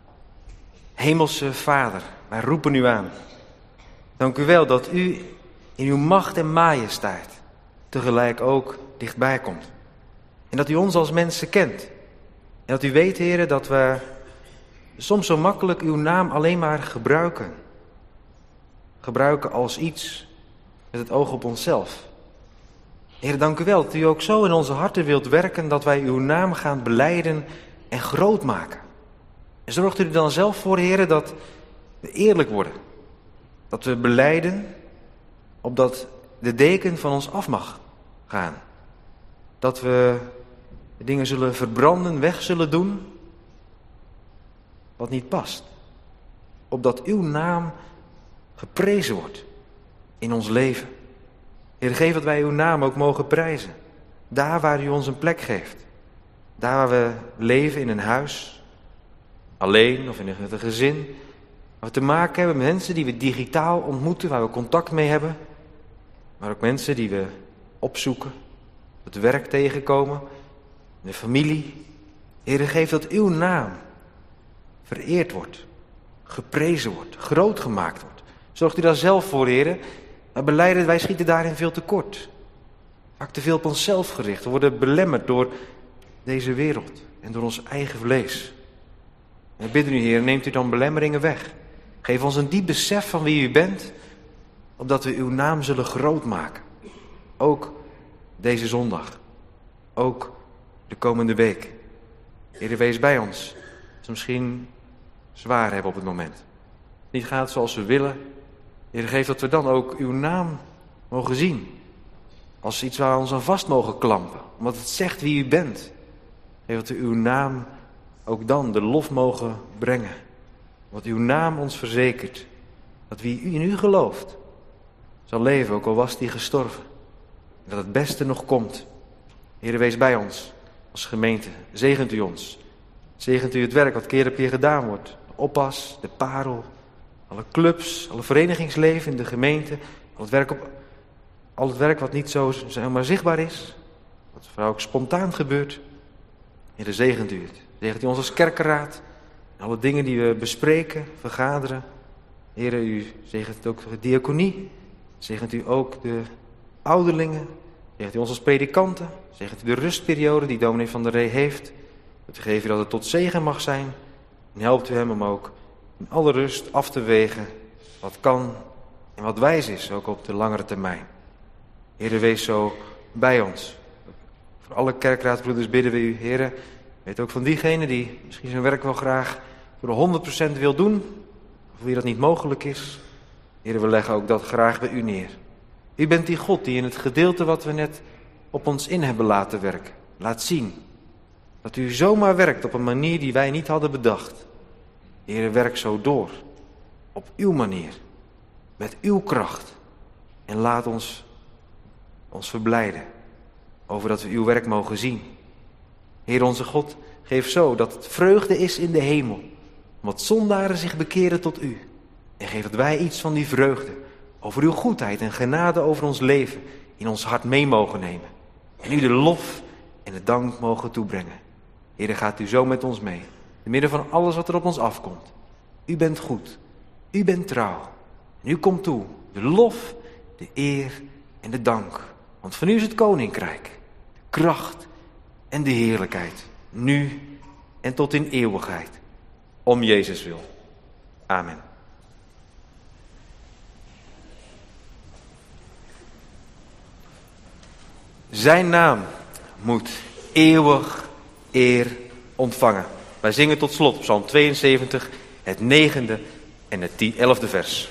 Hemelse Vader, wij roepen u aan. Dank u wel dat u in uw macht en majesteit tegelijk ook dichtbij komt. En dat u ons als mensen kent. En dat u weet, Heere, dat we soms zo makkelijk uw naam alleen maar gebruiken. Gebruiken als iets met het oog op onszelf. Heer, dank u wel dat u ook zo in onze harten wilt werken dat wij uw naam gaan belijden en groot maken. En zorgt u er dan zelf voor, Heer, dat we eerlijk worden. Dat we belijden opdat de deken van ons af mag gaan. Dat we de dingen zullen verbranden, weg zullen doen wat niet past. Opdat uw naam geprezen wordt in ons leven. Heer, geef dat wij uw naam ook mogen prijzen. Daar waar u ons een plek geeft. Daar waar we leven in een huis. Alleen of in een gezin. Waar we te maken hebben met mensen die we digitaal ontmoeten. Waar we contact mee hebben. Maar ook mensen die we opzoeken. Op het werk tegenkomen. In de familie. Heer, geef dat uw naam vereerd wordt. Geprezen wordt. Groot gemaakt wordt. Zorgt u daar zelf voor, Heer. Maar belijden, wij schieten daarin veel tekort. Vaak te veel op onszelf gericht. We worden belemmerd door deze wereld en door ons eigen vlees. En we bidden u, Heer, neemt u dan belemmeringen weg. Geef ons een diep besef van wie u bent, opdat we uw naam zullen groot maken. Ook deze zondag. Ook de komende week. Heer, wees bij ons. Als we misschien zwaar hebben op het moment. Niet gaat zoals we willen. Heer, geef dat we dan ook uw naam mogen zien. Als iets waar we ons aan vast mogen klampen. Omdat het zegt wie u bent. Geef dat we uw naam ook dan de lof mogen brengen. Wat uw naam ons verzekert. Dat wie in u gelooft zal leven, ook al was die gestorven. En dat het beste nog komt. Heer, wees bij ons als gemeente. Zegent u ons. Zegent u het werk wat keer op keer gedaan wordt. De oppas, de parel. Alle clubs, alle verenigingsleven in de gemeente, al het werk, op, al het werk wat niet zo maar zichtbaar is, wat vooral ook spontaan gebeurt. Heer, zegent u het. Zegent u ons als kerkenraad, alle dingen die we bespreken, vergaderen. Heer, u zegent ook de diaconie, zegent u ook de ouderlingen, zegent u ons als predikanten, zegent u de rustperiode die dominee van der Ree heeft. We geven u dat het tot zegen mag zijn en helpt u hem om ook in alle rust af te wegen wat kan en wat wijs is, ook op de langere termijn. Heer, wees zo bij ons. Voor alle kerkraadsbroeders bidden we u, Heer. Weet ook van diegene die misschien zijn werk wel graag voor de honderd procent wil doen, of wie dat niet mogelijk is. Heer, we leggen ook dat graag bij u neer. U bent die God die in het gedeelte wat we net op ons in hebben laten werken, laat zien dat u zomaar werkt op een manier die wij niet hadden bedacht. Heer, werk zo door, op uw manier, met uw kracht. En laat ons ons verblijden over dat we uw werk mogen zien. Heer, onze God, geef zo dat het vreugde is in de hemel, omdat zondaren zich bekeren tot u. En geef dat wij iets van die vreugde over uw goedheid en genade over ons leven in ons hart mee mogen nemen. En u de lof en de dank mogen toebrengen. Heer, gaat u zo met ons mee. Te midden van alles wat er op ons afkomt. U bent goed. U bent trouw. En u komt toe. De lof, de eer en de dank. Want van u is het koninkrijk. De kracht en de heerlijkheid. Nu en tot in eeuwigheid. Om Jezus wil. Amen. Zijn naam moet eeuwig eer ontvangen. Wij zingen tot slot Psalm tweeënzeventig, het negende en het elfde vers.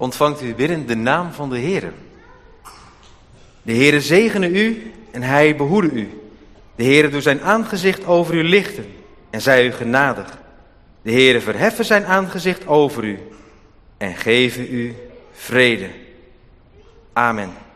ontvangt u bidden de naam van de Heere. De Heere zegene u en hij behoede u. De Heere doet zijn aangezicht over u lichten en zij u genadig. De Heere verheffen zijn aangezicht over u en geven u vrede. Amen.